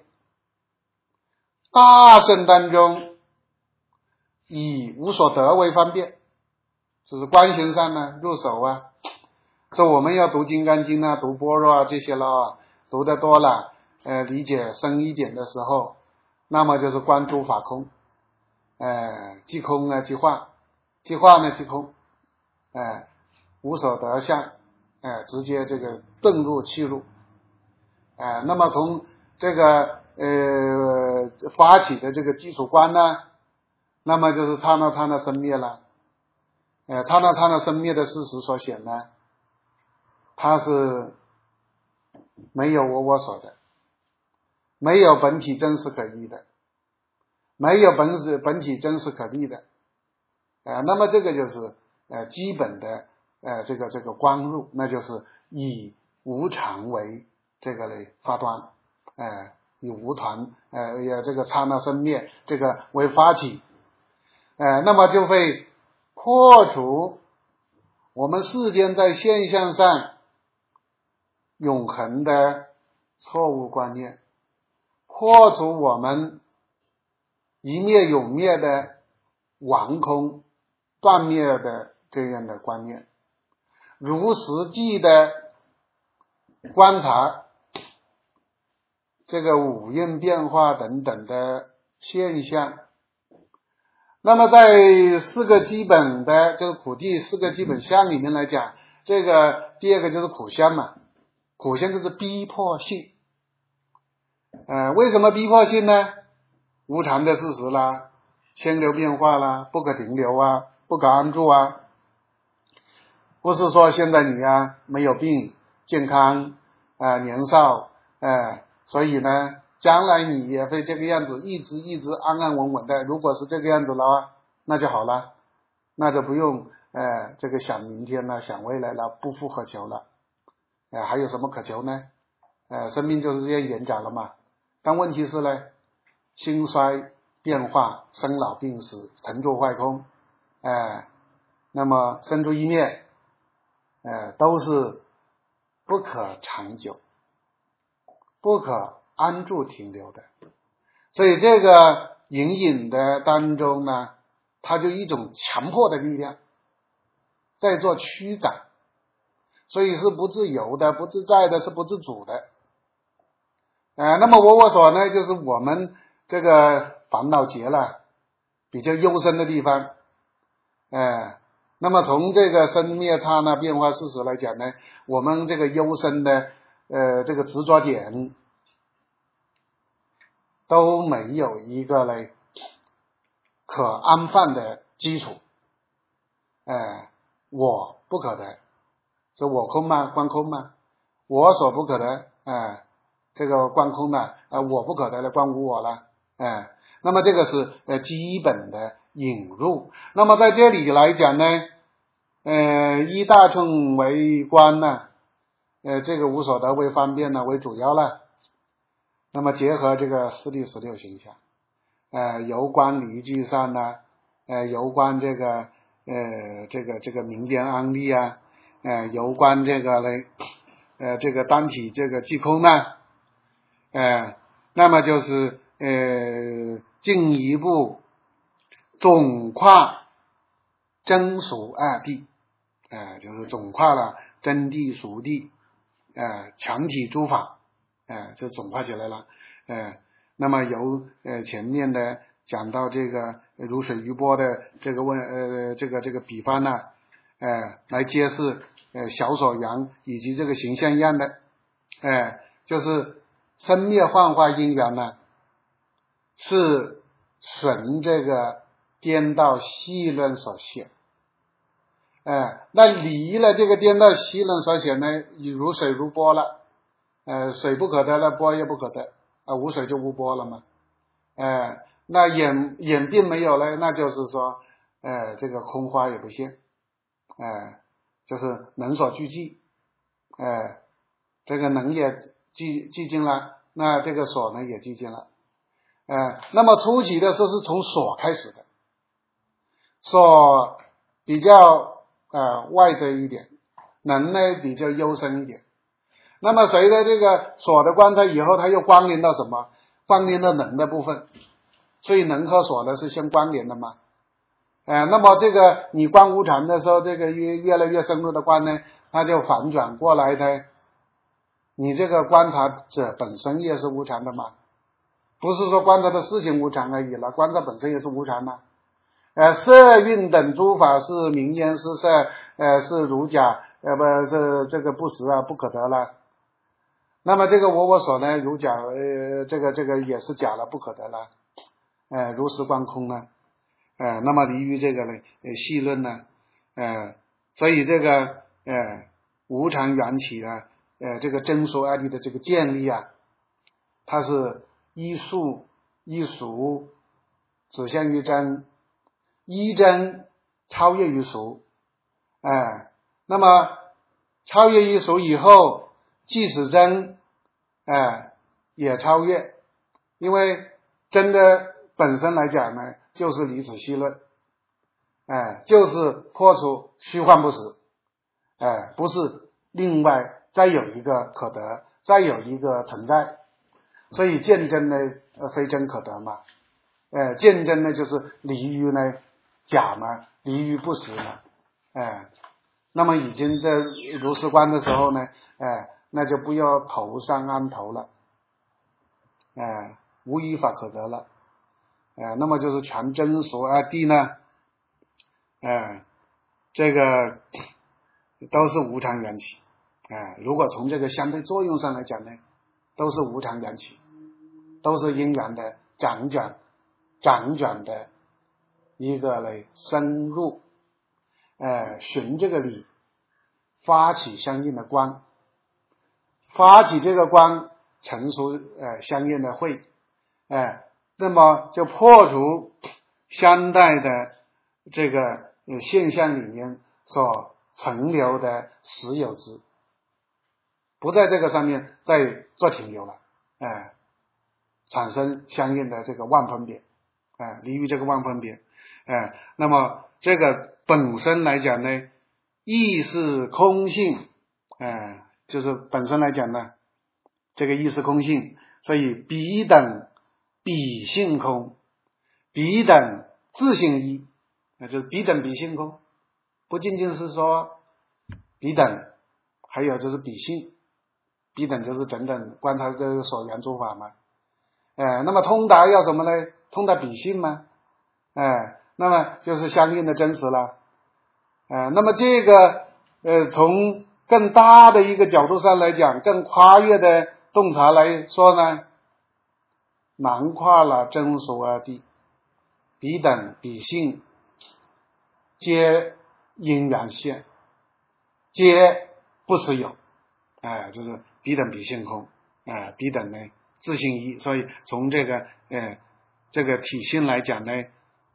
大乘当中以无所得为方便，这是观行上呢入手啊。说我们要读金刚经啊，读般若啊这些了，读得多了，呃理解深一点的时候，那么就是观诸法空，呃即空啊即化，即化呢即空，呃无所得相，呃直接这个遁入契入，呃那么从这个呃发起的这个基础观呢，那么就是刹那刹那生灭了，呃刹那刹那生灭的事实所显呢，它是没有我我所的，没有本体真实可依的，没有本实本体真实可立的，呃那么这个就是呃基本的呃这个这个观入，那就是以无常为这个嘞发端，呃以无团呃也这个刹那生灭这个为发起，呃那么就会破除我们世间在现象上永恒的错误观念，破除我们一灭永灭的完空断灭的这样的观念，如实际的观察这个五蕴变化等等的现象。那么在四个基本的这个苦谛四个基本相里面来讲，这个第二个就是苦相嘛，苦相就是逼迫性。呃为什么逼迫性呢？无常的事实啦，千流变化啦，不可停留啊，不可安住啊。不是说现在你啊没有病，健康啊、呃、年少，呃所以呢将来你也会这个样子，一直一直安安稳稳的。如果是这个样子了，那就好了，那就不用呃这个想明天了，想未来了，不复何求了。呃还有什么可求呢？呃生命就是这样延展了嘛。但问题是呢，兴衰变化，生老病死，成住坏空，呃那么生住异灭，呃都是不可长久，不可安住停留的。所以这个隐隐的当中呢，它就一种强迫的力量在做驱赶，所以是不自由的，不自在的，是不自主的。呃那么我我所呢，就是我们这个烦恼结了比较幽深的地方，呃那么从这个生灭刹那变化事实来讲呢，我们这个幽深的呃这个执着点都没有一个嘞可安放的基础，呃我不可得，说我空吗？观空吗？我所不可得，呃这个观空呢，呃我不可得的观无我了，呃那么这个是呃基本的引入。那么在这里来讲呢，呃，以大乘为观呢，呃，这个无所得为方便呢为主要了。那么结合这个四谛十六行相，呃，有关离句上呢，呃，有关这个呃这个这个民间案例啊，呃，有关这个呢，呃，这个单体这个即空呢，呃，那么就是呃进一步总跨真俗二谛，呃，就是总跨了真谛俗谛，呃，全体诸法，呃，这总跨起来了，呃，那么由呃前面的讲到这个如水于波的这个问呃这个这个比方呢，呃，来揭示呃小所缘以及这个形象样的，呃，就是生灭幻化因缘呢，是顺这个颠倒细论所现。呃，那离了这个颠倒细论所显呢，如水如波了，呃，水不可得了，波也不可得，啊、呃，无水就无波了嘛，呃，那眼眼并没有了，那就是说，呃，这个空花也不现，呃，就是能所俱寂，呃，这个能也寂寂静了，那这个所呢也寂静了，呃，那么初期的时候是从所开始的，所比较呃外在一点，能呢比较幽深一点。那么随着这个所的观察以后，它又关联到什么？关联到能的部分，所以能和所呢是相关联的嘛。呃，那么这个你观无常的时候，这个越越来越深入的观呢，它就反转过来的，你这个观察者本身也是无常的嘛，不是说观察的事情无常而已了，观察本身也是无常的。呃，色蕴等诸法是名言是色，呃，是如假，呃，不是这个不实啊，不可得了。那么这个我我所呢，如假，呃，这个这个也是假了，不可得了。呃，如实观空呢，呃，那么离于这个呢，呃，细论呢，呃，所以这个呃无常缘起啊，呃，这个真俗二谛的这个建立啊，它是依数依俗，指向于真。依真超越于俗，哎，那么超越于俗以后，即使真，哎，也超越，因为真的本身来讲呢，就是离此细论，哎，就是破除虚幻不实，哎，不是另外再有一个可得，再有一个存在，所以见真呢，呃，非真可得嘛，呃，见真呢就是离于呢。假嘛，离于不实嘛，哎，那么已经在如实观的时候呢，哎，那就不要头上安头了，哎，无依法可得了，哎，那么就是全真俗二谛呢，哎，这个都是无常缘起，哎，如果从这个相对作用上来讲呢，都是无常缘起，都是因缘的辗转辗转的一个呢深入，呃，循这个理发起相应的观，发起这个观成熟呃相应的慧，呃，那么就破除相待的这个呃现象里面所存留的实有之，不在这个上面再做停留了，哎、呃，产生相应的这个妄分别，哎、呃，离于这个妄分别。哎，那么这个本身来讲呢，亦是空性，哎，就是本身来讲呢，这个亦是空性，所以彼等彼性空，彼等自性一，那就是彼等彼性空，不仅仅是说彼等，还有就是彼性，彼等就是等等观察这个所缘诸法嘛，哎，那么通达要什么呢？通达彼性嘛，哎。那么就是相应的真实了，呃，那么这个呃从更大的一个角度上来讲，更跨越的洞察来说呢，囊括了真俗二谛，彼等彼性皆因缘现，皆不实有，哎、呃，就是彼等彼性空，哎、呃，彼等呢自性一，所以从这个呃这个体性来讲呢。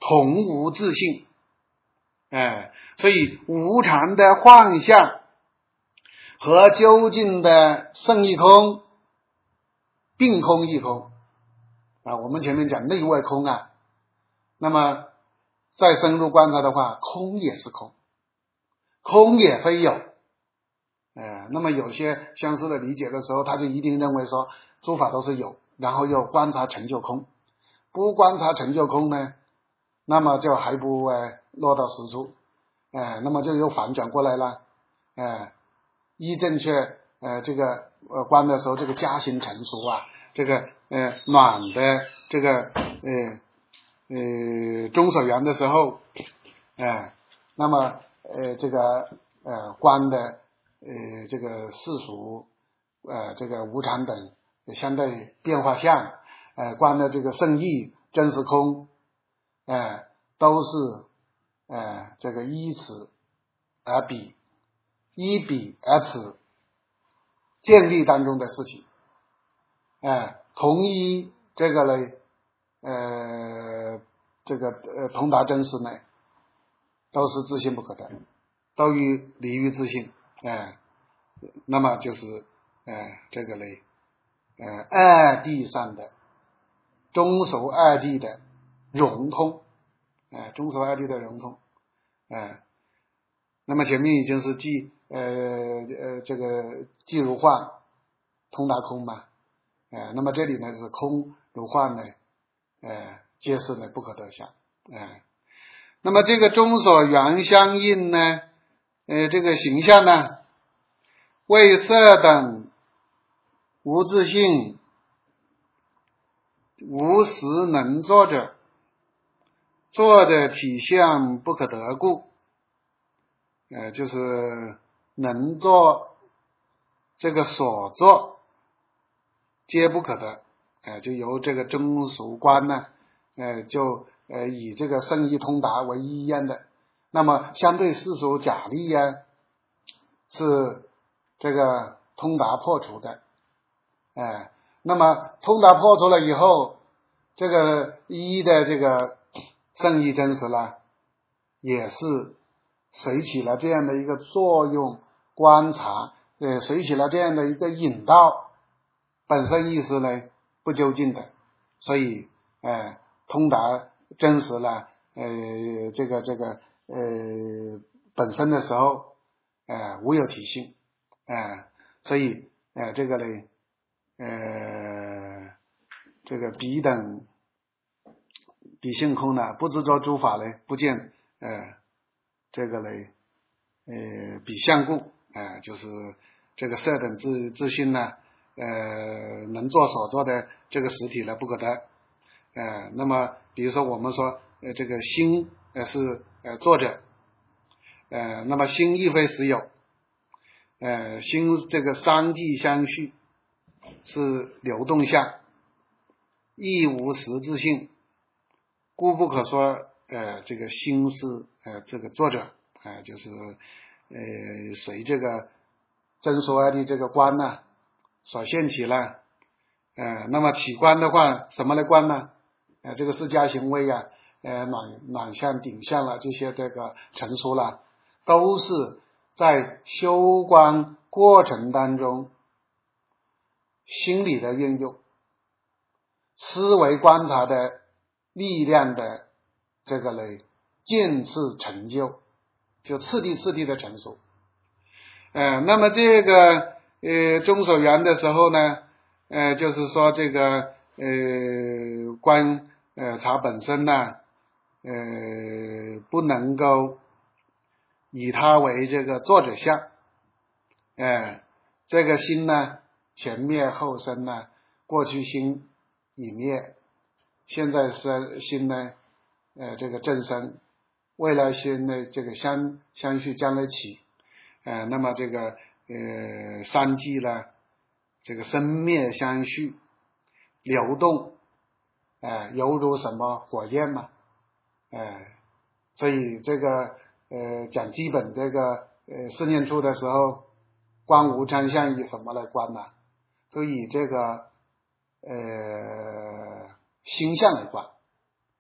同无自性，哎，所以无常的幻象和究竟的圣义空并空义空啊，我们前面讲内外空啊，那么再深入观察的话，空也是空，空也非有，呃，那么有些相似的理解的时候，他就一定认为说诸法都是有，然后又观察成就空，不观察成就空呢，那么就还不呃落到实处，呃，那么就又反转过来了，呃，一正确呃这个呃观的时候，这个加行成熟啊，这个呃暖的这个呃呃中所缘的时候，呃，那么呃这个呃观的呃这个世俗呃这个无常等相对变化相，呃观的这个圣义真实空，呃都是呃这个依此而比，依比而此建立当中的事情，呃同一这个呢呃这个呃同达真实呢，都是自性不可得，都于离于自性，哎、呃，那么就是呃这个呢呃二谛上的中熟二谛的融通，哎、呃，中熟二谛的融通，哎、呃，那么前面已经是即呃呃这个即如幻通达空嘛，呃，那么这里呢是空如幻呢，呃，皆是呢不可得相，呃，那么这个中所缘相应呢，呃，这个形象呢，为色等无自性，无实能作者，作的体相不可得故，呃，就是能作这个所作皆不可得，呃，就由这个中俗观呢，呃，就呃以这个圣义通达为依验的，那么相对世俗假立呀，是这个通达破除的，哎、呃，那么通达破除了以后，这个一的这个圣义真实呢，也是随起了这样的一个作用，观察，呃，随起了这样的一个引导，本身意思呢不究竟的，所以，呃，通达真实了，呃，这个这个呃本身的时候，呃，无有体性，呃，所以，呃，这个呢，呃，这个彼等彼性空呢，不执着诸法呢，不见，呃，这个呢，呃，彼相故，呃，就是这个色等自自性呢，呃，能作所作的这个实体呢不可得，呃，那么比如说我们说，呃，这个心呃是呃作者，呃，那么心亦非实有，呃，心这个三际相续是流动相，亦无实质性，故不可说呃这个心是呃这个作者，呃就是呃随这个真说二谛这个观呢所现起了，呃那么起观的话什么来观呢？呃这个释迦行为啊，呃暖暖相顶相了这些这个成熟了，都是在修观过程当中心理的运用，思维观察的力量的这个呢渐次成就，就次第次第的成熟。呃那么这个呃中所缘的时候呢，呃就是说这个呃观呃察本身呢，呃不能够以它为这个作者相，呃这个心呢前灭后生呢，过去心已灭，现在是心呢呃这个正生，未来心呢这个相相续将来起，呃那么这个呃三际呢这个生灭相续流动，呃犹如什么火焰嘛，呃所以这个呃讲基本这个呃四念处的时候，观无常相以什么来观呢？就以这个呃心相来观，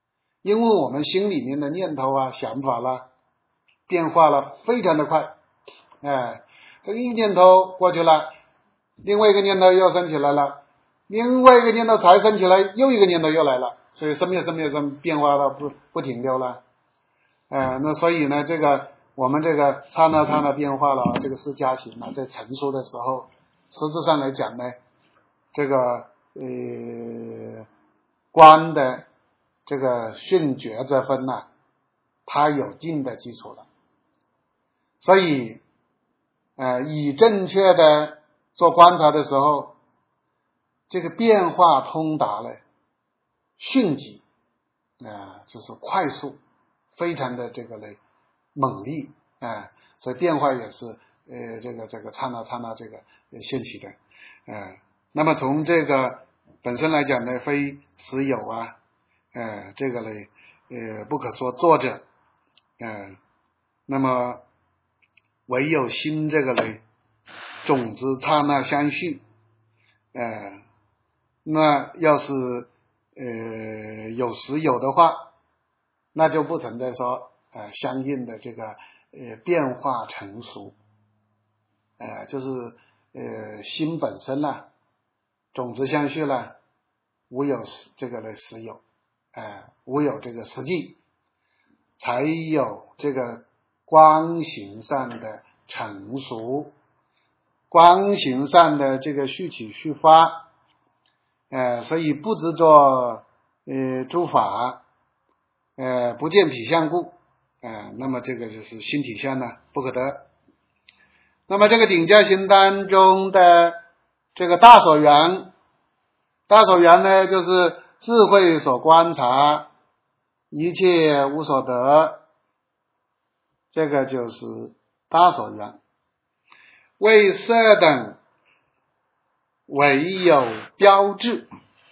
因为我们心里面的念头啊、想法啦，变化了非常的快，哎，这个一念头过去了，另外一个念头又升起来了，另外一个念头才升起来，又一个念头又来了，所以生灭生灭生变化了不不停留了，哎，那所以呢，这个我们这个刹那刹那变化了，这个释迦行呢，在成熟的时候，实质上来讲呢，这个呃观的这个训觉之分呢，它有定的基础了，所以呃以正确的做观察的时候，这个变化通达了，迅疾啊、呃，就是快速，非常的这个嘞猛力啊、呃，所以变化也是呃这个这个刹那刹那这个现起的啊、呃。那么从这个本身来讲呢，非实有啊，呃这个嘞呃不可说作者，呃那么唯有心这个嘞种子刹那相续，呃那要是呃有实有的话，那就不存在说呃相应的这个呃变化成熟，呃就是呃心本身啦，种子相续啦，无有这个的实有，呃无有这个实际，才有这个光行上的成熟，光行上的这个续起续发，呃所以不执着呃诸法，呃不见体相故，呃那么这个就是心体相呢不可得。那么这个顶加行当中的这个大所缘，大所缘呢就是智慧所观察，一切无所得，这个就是大所缘。为色等唯有标志，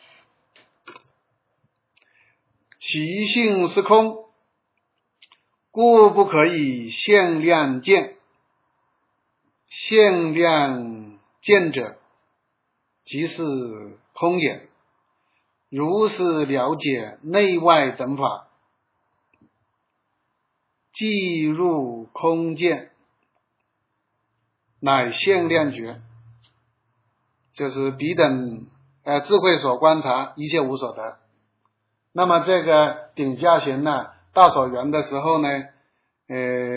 其性是空，故不可以限量见。限量见者，即是空也。如是了解内外等法，即入空见，乃限量觉。就是彼等呃智慧所观察，一切无所得。那么这个顶加行呢，大所缘的时候呢，呃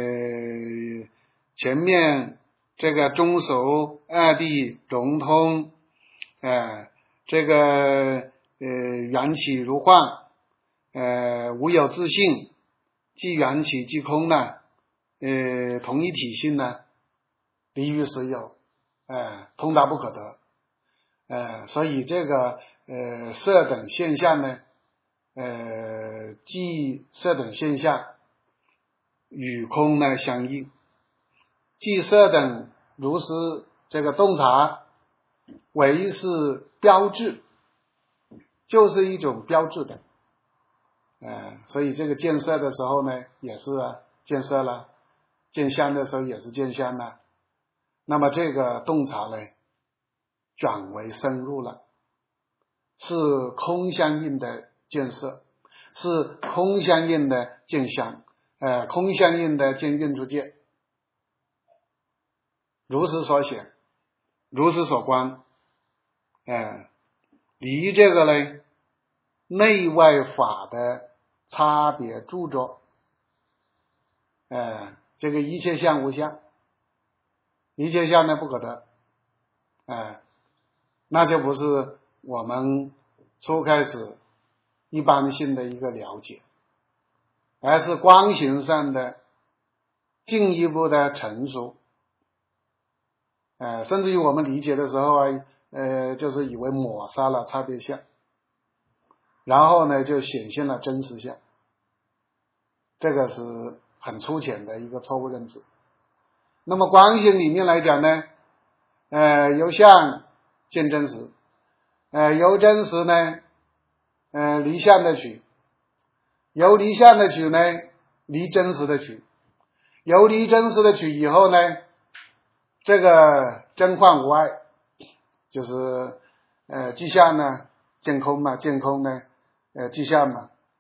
前面这个中熟二谛融通，呃这个呃缘起如幻，呃无有自性，即缘起即空呢，呃同一体性呢，离于实有，呃通达不可得，呃所以这个呃色等现象呢，呃即色等现象与空呢相应，即色等如是这个洞察，唯是标志，就是一种标志的，呃所以这个见色的时候呢也是啊见色了，见相的时候也是见相了，那么这个洞察呢转为深入了，是空相应的见色，是空相应的见相，呃空相应的见运出界，如是所显，如是所观，呃离这个呢内外法的差别著作，呃这个一切相无相，一切相呢不可得，呃那就不是我们初开始一般性的一个了解，而是光行上的进一步的成熟，呃甚至于我们理解的时候啊，呃就是以为抹杀了差别相，然后呢就显现了真实相，这个是很粗浅的一个错误认知。那么光行里面来讲呢，呃由相见真实，呃由真实呢呃离相的取，由离相的取呢离真实的取，由离真实的取以后呢，这个真幻无碍，就是呃即相呢见空嘛，见空呢呃即相嘛，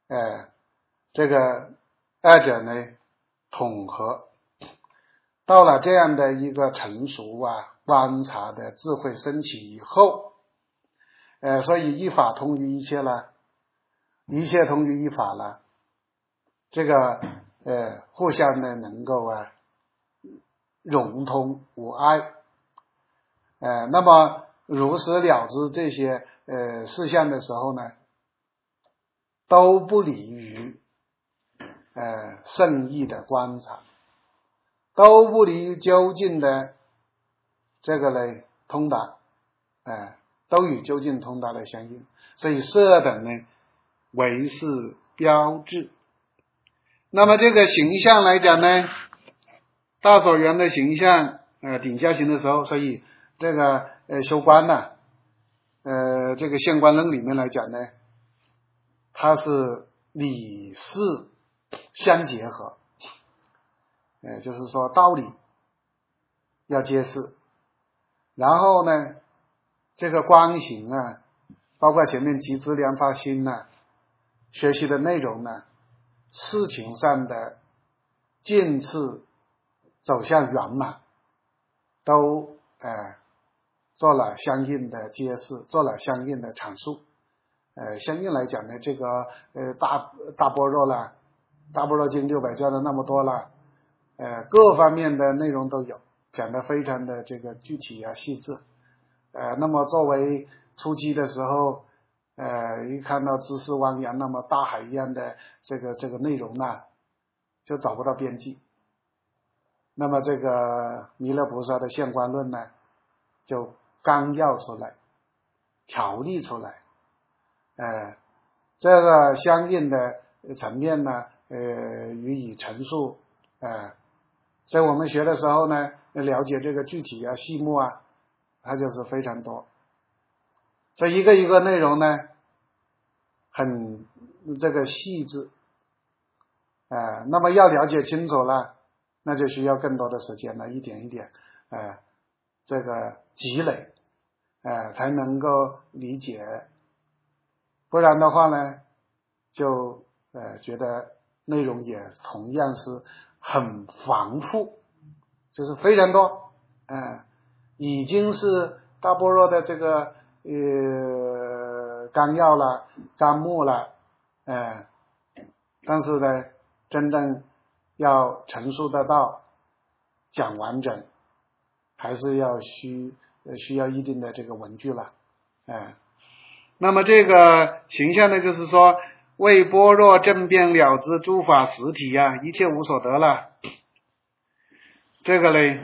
呃，这个二者呢统合，到了这样的一个成熟啊观察的智慧升起以后，呃，所以一法通于一切了，一切通于一法了，这个呃互相呢能够啊融通无碍，呃，那么如实了知这些呃事项的时候呢，都不离于呃圣意的观察，都不离于究竟的这个呢通达，呃，都与究竟通达的相应，所以色等呢为是标志。那么这个形象来讲呢，大所缘的形象呃顶下行的时候，所以这个呃修观呢、啊、呃这个现观论里面来讲呢，它是理事相结合，呃就是说道理要揭示，然后呢这个观行啊，包括前面集资量发心啊，学习的内容呢，事情上的渐次走向圆满，都呃做了相应的揭示，做了相应的阐述。呃，相应来讲呢，这个呃大大般若啦，大般若经六百教的那么多了，呃各方面的内容都有，讲得非常的这个具体啊细致。呃，那么作为初期的时候，呃一看到知识汪洋那么大海一样的这个这个内容呢，就找不到边际。那么这个弥勒菩萨的现观论呢，就纲要出来，条例出来，呃，这个相应的层面呢，呃，予以陈述，呃，所以我们学的时候呢，了解这个具体啊、细目啊，它就是非常多。所以一个一个内容呢，很这个细致，呃，那么要了解清楚了，那就需要更多的时间了，一点一点，呃，这个积累，呃，才能够理解。不然的话呢，就呃觉得内容也同样是很繁复，就是非常多，呃，已经是大般若的这个呃纲要了、纲目了，呃，但是呢，真正要陈述得到、讲完整，还是要需需要一定的这个文具了，呃那么这个形象呢，就是说为般若正遍了知诸法实体啊，一切无所得了。这个呢，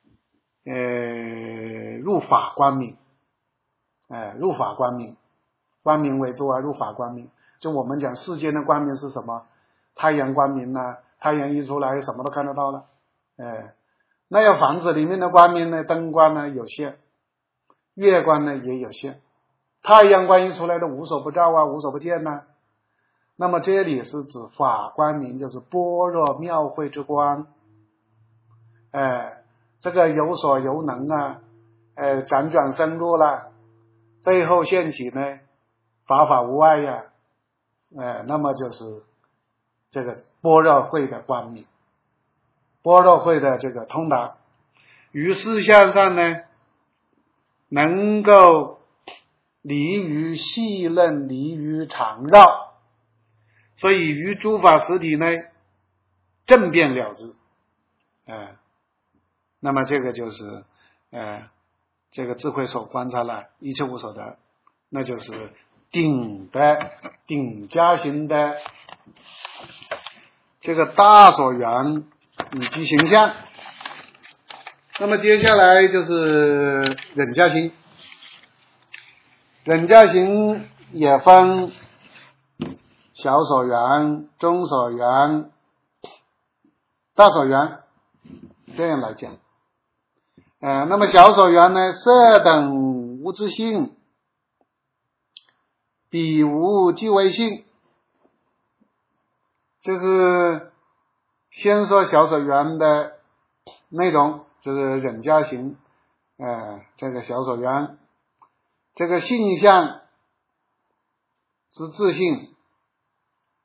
呃，入法光明，呃，入法光明，光明为主啊，入法光明。就我们讲世间的光明是什么？太阳光明啊，太阳一出来，什么都看得到了。呃，那要房子里面的光明呢，灯光呢有限，月光呢也有限。太阳光一出来的无所不照啊，无所不见呐、啊。那么这里是指法光明，就是般若妙慧之光，哎，这个有所有能啊，呃，辗转深入了，最后现起呢，法法无碍呀、啊，呃，那么就是这个般若慧的光明，般若慧的这个通达，于事项上呢，能够离于细论，离于常绕，所以于诸法实体呢正遍了之，呃，那么这个就是呃这个智慧所观察了，一切无所得，那就是顶的顶加行的这个大所缘以及形象。那么接下来就是忍加行。忍加行也分小所缘、中所缘、大所缘，这样来讲。呃，那么小所缘呢，色等无自性，彼无即为性。就是先说小所缘的内容，就是忍加行，呃，这个小所缘。这个性相之自性，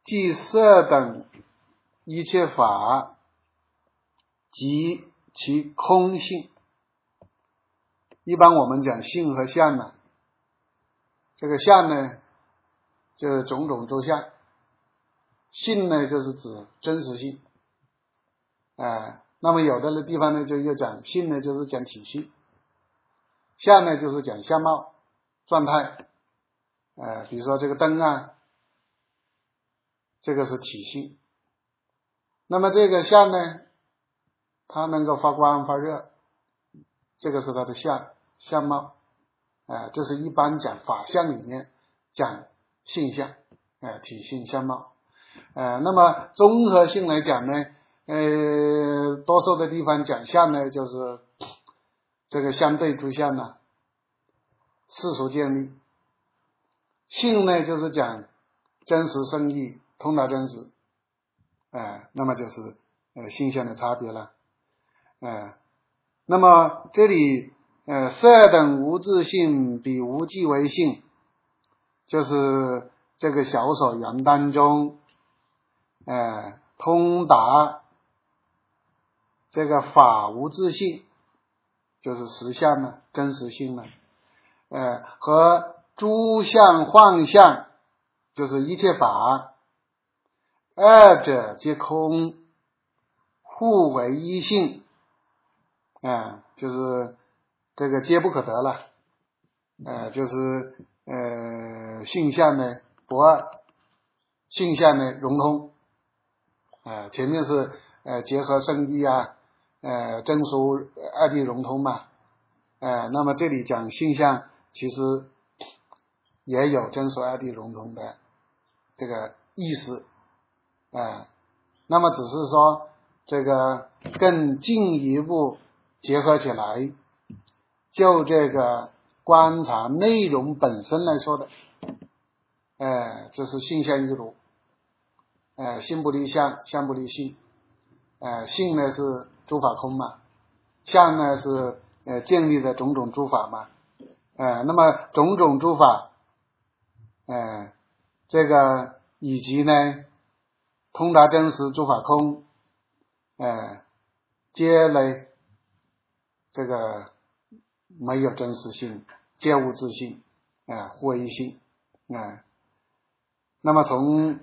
即色等一切法及其空性。一般我们讲性和相呢，这个相呢就是种种诸相，性呢就是指真实性。呃、那么有的地方呢就又讲性呢就是讲体系，相呢就是讲相貌状态。呃，比如说这个灯啊，这个是体性。那么这个相呢，它能够发光发热，这个是它的相相貌。呃，这是一般讲法相里面讲性相，呃，体性相貌。呃，那么综合性来讲呢，呃，多数的地方讲相呢，就是这个相对诸相呢，世俗建立。性呢就是讲真实圣意，通达真实。呃，那么就是呃性相的差别了。呃，那么这里呃色等无自性，彼无记为性，就是这个小所缘当中，呃通达这个法无自性，就是实相呢，真实性呢，呃和诸相幻相，就是一切法，二者皆空，互为一性。呃就是这个皆不可得了。呃就是呃性相呢不二，性相呢融通。呃前面是呃结合圣意啊，呃真俗二谛融通嘛。呃那么这里讲性相，其实也有真俗二谛融通的这个意思。呃那么只是说这个更进一步结合起来，就这个观察内容本身来说的。呃这是性相一如。呃性不离相，相不离性。呃性呢是诸法空嘛，相呢是呃建立的种种诸法嘛。呃那么种种诸法呃这个以及呢通达真实诸法空，呃皆呢这个没有真实性，皆无自性，呃互为一性。呃那么从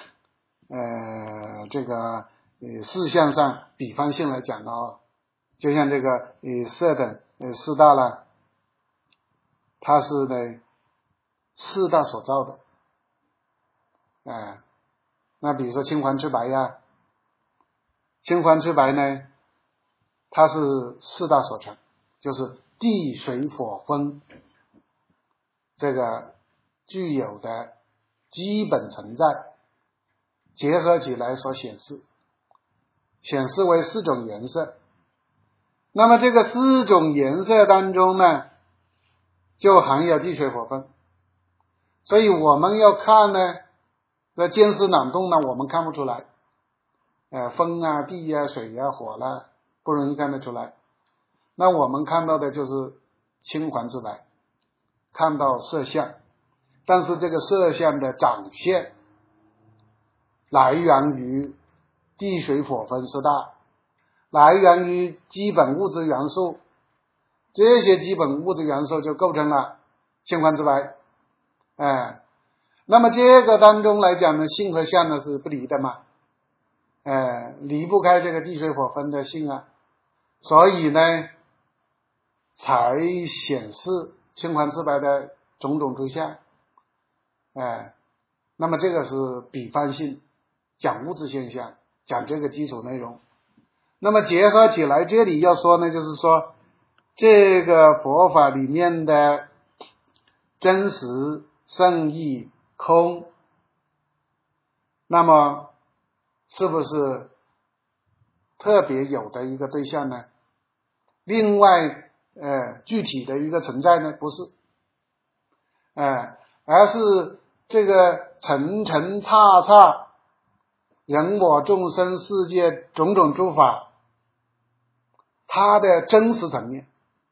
呃这个呃事项上比方性来讲呢，就像这个呃色等呃四大了，它是呢四大所造的。呃那比如说青黄赤白呀，青黄赤白呢它是四大所成，就是地水火风这个具有的基本存在结合起来所显示，显示为四种颜色。那么这个四种颜色当中呢，就含有地水火风。所以我们要看呢，这见识朗动呢，我们看不出来。呃，风啊、地啊、水啊、火啦，不容易看得出来。那我们看到的就是青黄赤白，看到色相，但是这个色相的展现来源于地水火风四大，来源于基本物质元素，这些基本物质元素就构成了青黄赤白。哎，那么这个当中来讲呢，性和相呢是不离的嘛，哎，离不开这个地水火风的性啊，所以呢才显示青黄赤白的种种诸相。哎，那么这个是比方性，讲物质现象，讲这个基础内容。那么结合起来，这里要说呢，就是说这个佛法里面的真实、圣意、空，那么是不是特别有的一个对象呢？另外呃具体的一个存在呢？不是。呃而是这个层层叉叉人我众生世界种种诸法，它的真实层面。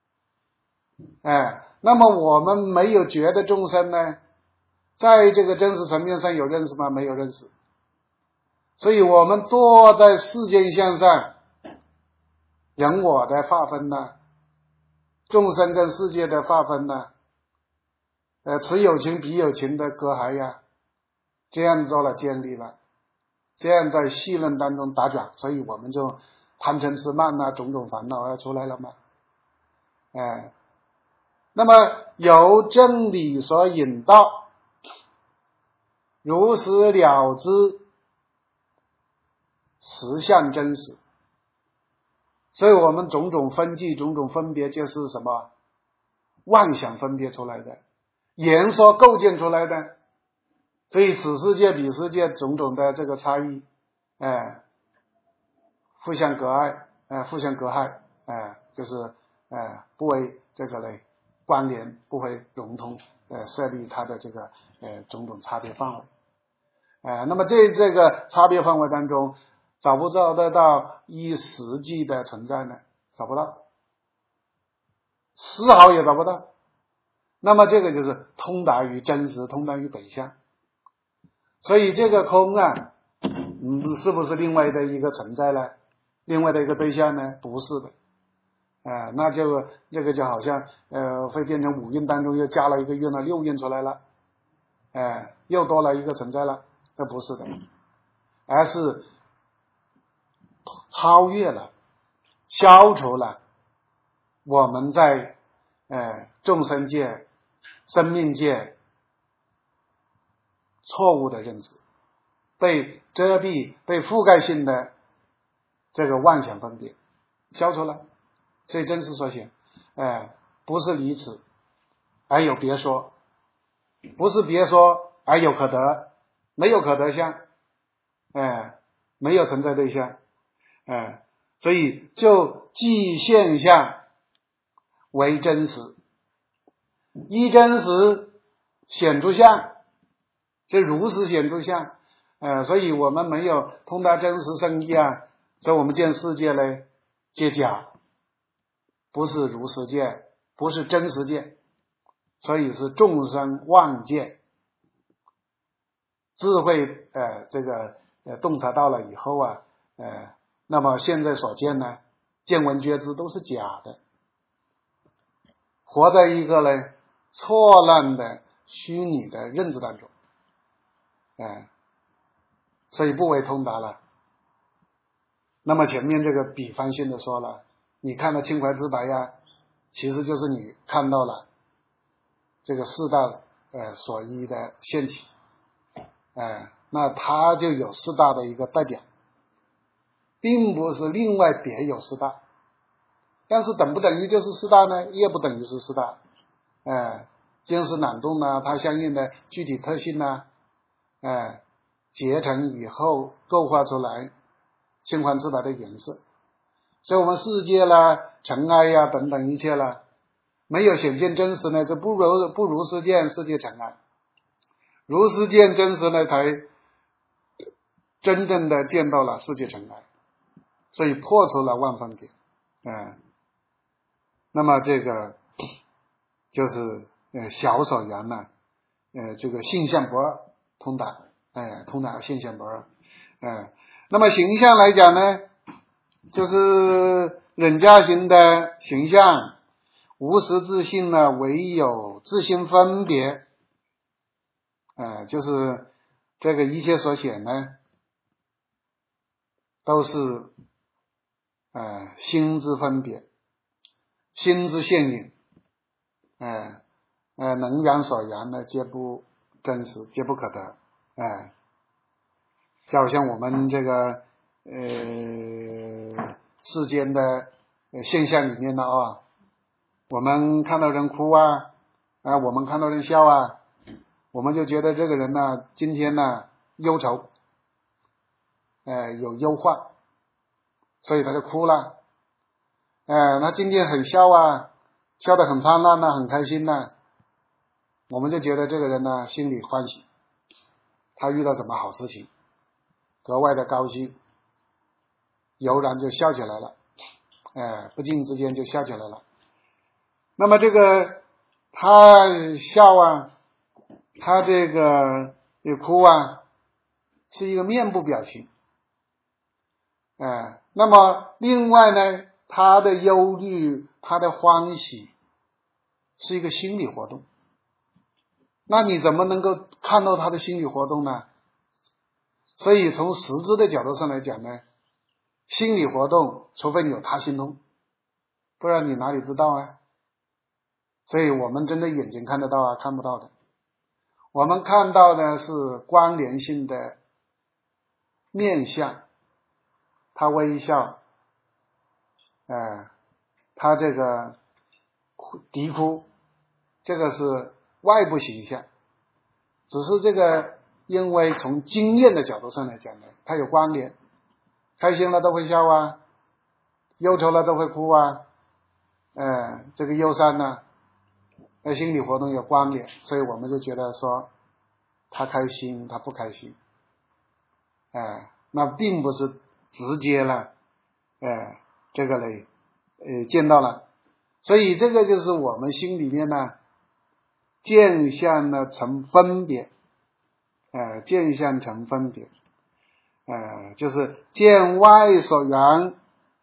哎，那么我们没有觉得众生呢，在这个真实层面上有认识吗？没有认识。 所以我们多在世间相上，人我的划分呢，众生跟世界的划分呢，呃，此有情彼有情的隔阂呀，这样做了建立了，这样在戏论当中打转，所以我们就贪嗔痴慢啊，种种烦恼要出来了嘛。哎，那么由真理所引导，如实了知实相真实，所以我们种种分际种种分别就是什么妄想分别出来的，言说构建出来的，所以此世界彼世界种种的这个差异，哎，互相隔碍，哎，互相隔害，哎，就是哎不为这个嘞关联，不会融通，呃，设立它的这个呃种种差别范围，哎，那么这这个差别范围当中，找不找得到一实际的存在呢？找不到，丝毫也找不到。那么这个就是通达于真实，通达于本相。所以这个空啊，嗯，是不是另外的一个存在呢？另外的一个对象呢？不是的，啊、呃，那就这个就好像呃，会变成五蕴当中又加了一个蕴了，六蕴出来了，哎、呃，又多了一个存在了，那不是的，而是超越了，消除了我们在呃众生界、生命界错误的认知，被遮蔽、被覆盖性的这个妄想分别消除了，所以真实所显，哎、呃，不是离此而有别说，不是别说而有可得，没有可得相，哎、呃，没有存在对象，哎、呃，所以就即现象为真实，依真实显出相，这如实显出相，呃，所以我们没有通达真实圣义啊，所以我们见世界呢皆假，不是如实见，不是真实见，所以是众生妄见。智慧呃这个呃洞察到了以后啊，呃，那么现在所见呢，见闻觉知都是假的，活在一个呢错乱的虚拟的认知当中，哎、呃，所以不为通达了。那么前面这个比方性的说了，你看到清怀自白呀，其实就是你看到了这个四大呃所依的现起，哎、呃，那它就有四大的一个代表，并不是另外别有四大，但是等不等于就是四大呢？也不等于是四大，哎、呃，见识朗动呢，它相应的具体特性呢，哎、呃，结成以后构化出来清怀自白的颜色。所以我们世界啦、尘埃呀、啊、等等一切啦，没有显现真实呢，就不如不如实见世界尘埃，如实见真实呢，才真正的见到了世界尘埃，所以破除了万分别，嗯，那么这个就是呃小所缘呢，呃这个性相不二通达，哎、呃、通达性相不二，嗯、呃，那么形象来讲呢，就是忍加行的形象，无实自性呢，唯有自性分别，呃，就是这个一切所显呢，都是呃心之分别，心之现影，呃呃能缘所缘呢，皆不真实，皆不可得，哎、呃，就好像我们这个呃世间的现象里面的啊，我们看到人哭啊，啊，我们看到人笑啊，我们就觉得这个人呢，今天呢忧愁，呃，有忧患，所以他就哭了。呃，他今天很笑啊，笑得很灿烂呐、啊，很开心呐、啊，我们就觉得这个人呢心里欢喜，他遇到什么好事情，格外的高兴，油然就笑起来了，呃，不经之间就笑起来了。那么这个他笑啊，他这个也哭啊，是一个面部表情， 哎，那么另外呢，他的忧虑，他的欢喜是一个心理活动。那你怎么能够看到他的心理活动呢？所以从实质的角度上来讲呢，心理活动除非你有他心通，不然你哪里知道啊？所以我们真的眼睛看得到啊，看不到的。我们看到的是关联性的面相，他微笑，呃，他这个啼哭，这个是外部形象。只是这个因为从经验的角度上来讲呢，它有关联，开心了都会笑啊，忧愁了都会哭啊，呃，这个忧伤呢，和心理活动有关联，所以我们就觉得说他开心他不开心，呃，那并不是直接了，呃，这个嘞，呃，见到了，所以这个就是我们心里面呢，见相呢成分别，呃，见相成分别，呃，就是见外所缘，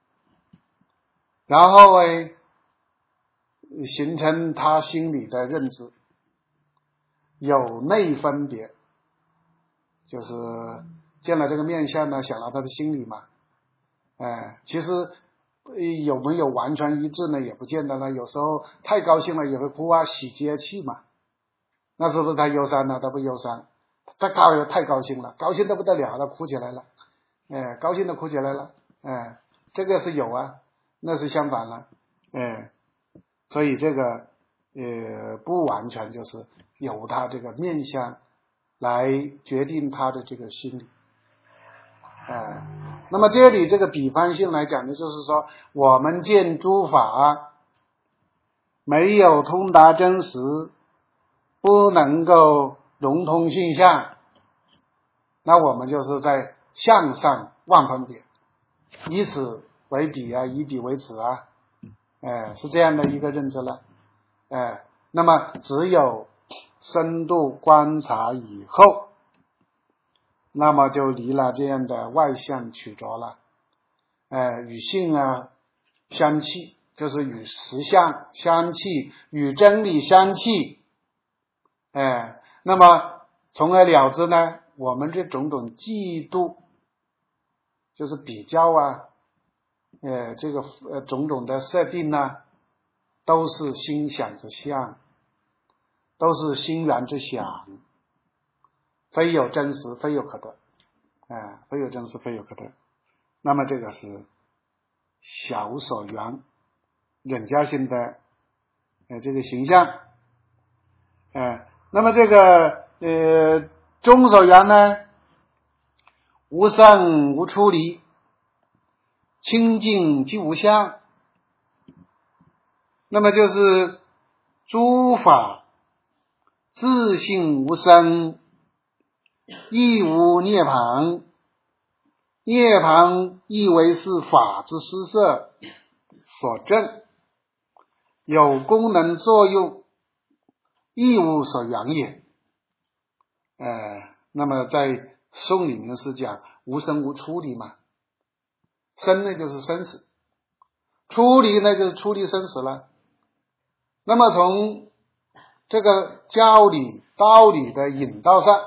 然后诶形成他心里的认知，有内分别，就是见了这个面相呢，想到他的心理嘛，呃，其实有没有完全一致呢，也不见得呢，有时候太高兴了也会哭啊，喜接气嘛，那是不是他忧伤呢？他不忧伤，他高太高兴了，高兴得不得了了，哭起来了，哎，高兴的哭起来了，哎，这个是有啊，那是相反了，哎，所以这个呃不完全就是由他这个面相来决定他的这个心理，哎，那么这里这个比方性来讲呢，就是说我们见诸法没有通达真实，不能够融通性相，那我们就是在相上忘分别，以此为彼啊，以彼为此啊，哎，是这样的一个认知了，哎，那么只有深度观察以后，那么就离了这样的外相取着了，哎，与性啊相契，就是与实相相契，与真理相契，哎，那么从而了之呢，我们这种种嫉妒，就是比较啊，呃，这个呃种种的设定呢，都是心想之相，都是心缘之想，非有真实，非有可得，哎、呃，非有真实，非有可得。那么这个是小所缘人家性的呃这个形象，哎、呃，那么这个呃中所缘呢，无生无出离，清净即无相，那么就是诸法自性无生，亦无涅槃，涅槃亦为是法之施设所证，有功能作用，亦无所缘也。呃，那么在颂里面是讲无生无出离嘛，生呢就是生死，出离呢就是出离生死了。那么从这个教理道理的引导上，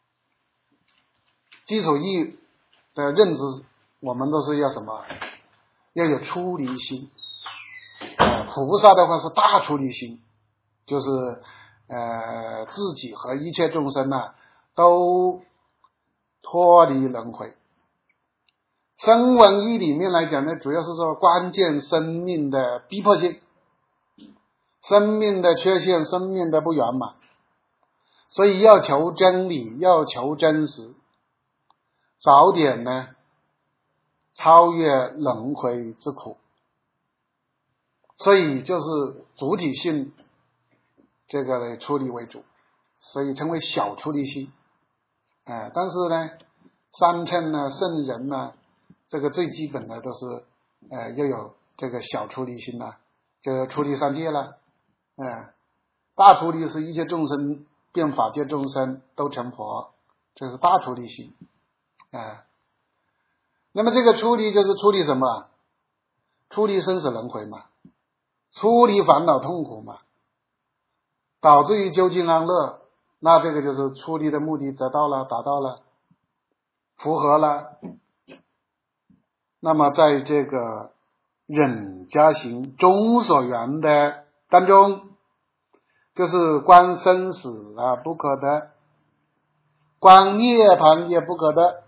基础义的认知，我们都是要什么？要有出离心。呃，菩萨的话是大出离心，就是呃自己和一切众生呢、啊、都脱离轮回。声闻义里面来讲呢，主要是说关键生命的逼迫性，生命的缺陷，生命的不圆满，所以要求真理，要求真实，早点呢超越轮回之苦，所以就是主体性这个的处理为主，所以称为小出离心。哎，但是呢，三乘呢、圣人呢，这个最基本的都是呃要有这个小出离心了，就出离三界了。哎，大出离是一切众生变法界众生都成佛，这是大出离心。哎， 那么这个出离就是出离什么？出离生死轮回嘛，出离烦恼痛苦嘛，导致于究竟安乐，那这个就是出离的目的得到了，达到了，符合了。那么在这个忍加行中所缘的当中，就是观生死啊不可得，观涅槃也不可得。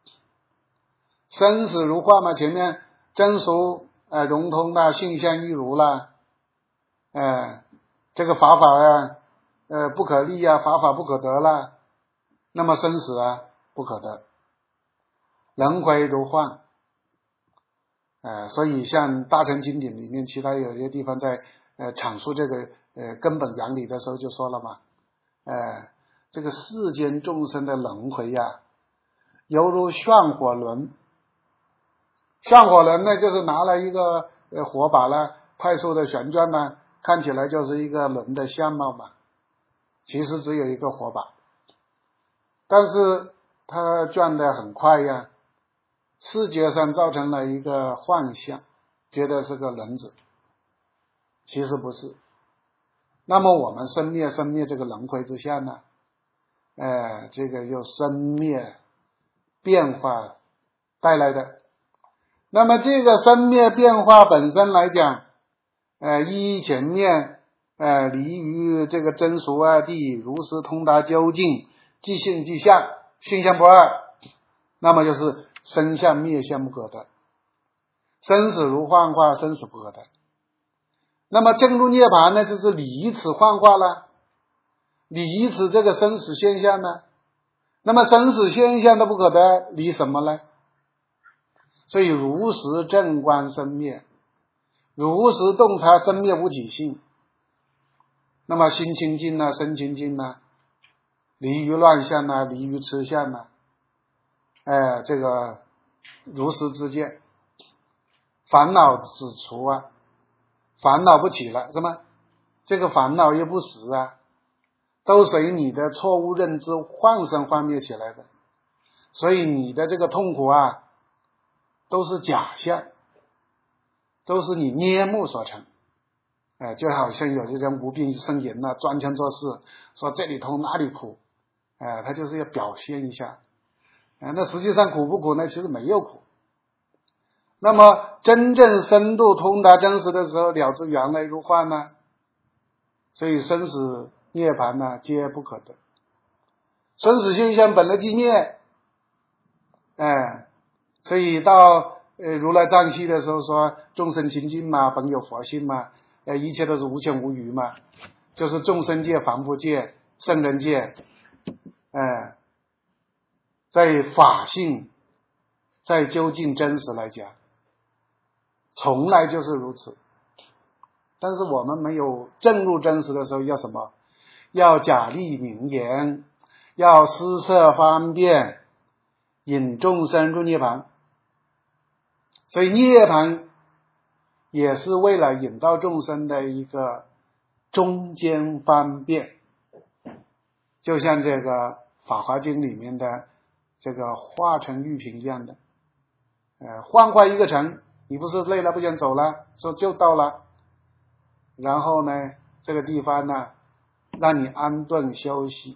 生死如幻嘛，前面真俗呃融通啦，性相一如啦，呃这个法法啊呃不可立啊，法法不可得啦，那么生死啊不可得，轮回如幻。呃所以像大乘经典里面其他有些地方在呃阐述这个呃根本原理的时候就说了嘛，呃这个世间众生的轮回呀、啊、犹如旋火轮。旋火轮呢就是拿了一个呃火把呢快速的旋转呢，看起来就是一个轮的相貌嘛，其实只有一个火把，但是它转得很快呀，视觉上造成了一个幻象，觉得是个轮子，其实不是。那么我们生灭生灭这个轮回之下呢，呃这个就生灭变化带来的。那么这个生灭变化本身来讲，呃依前面呃离于这个真俗二谛，如实通达究竟，即性即相，性相不二，那么就是生相灭相不可得，生死如幻化，生死不可得。那么正入涅槃呢，就是离此幻化了，离此这个生死现象呢，那么生死现象都不可得，离什么呢？所以如实正观生灭，如实洞察生灭无体性，那么心清净啊，身清净啊，离于乱象啊，离于痴相啊，哎，这个如实之见，烦恼止除啊，烦恼不起了，是吗？这个烦恼又不实啊，都随你的错误认知幻生幻灭起来的，所以你的这个痛苦啊都是假象，都是你捏目所成。哎，就好像有些人无病呻吟啊，装腔作势，说这里痛那里苦，哎，他就是要表现一下，哎，那实际上苦不苦呢？其实没有苦。那么真正深度通达真实的时候，了知原来如幻呢，所以生死涅槃呢皆不可得，生死现象本来即灭，哎，所以到呃如来藏系的时候说众生清净嘛，本有佛性嘛，呃一切都是无牵无余嘛，就是众生界、凡夫界、圣人界，哎，在法性在究竟真实来讲从来就是如此。但是我们没有正入真实的时候要什么？要假立名言，要施设方便，引众生入涅槃。所以涅槃也是为了引导众生的一个中间方便，就像这个法华经里面的这个化城玉瓶一样的，呃，幻化一个城，你不是累了不想走了，说就到了，然后呢这个地方呢让你安顿休息，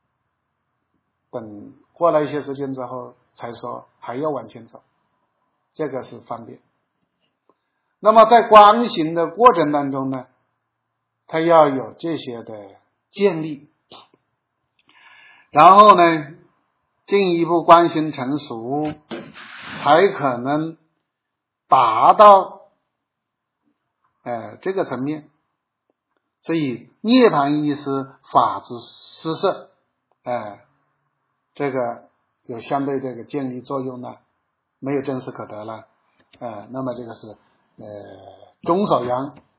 等过了一些时间之后才说还要往前走，这个是方便。那么在观行的过程当中呢，它要有这些的建立，然后呢进一步观行成熟，才可能达到呃这个层面。所以涅槃意思法之施设，呃这个有相对这个建立作用呢，没有真实可得了，呃那么这个是呃中所缘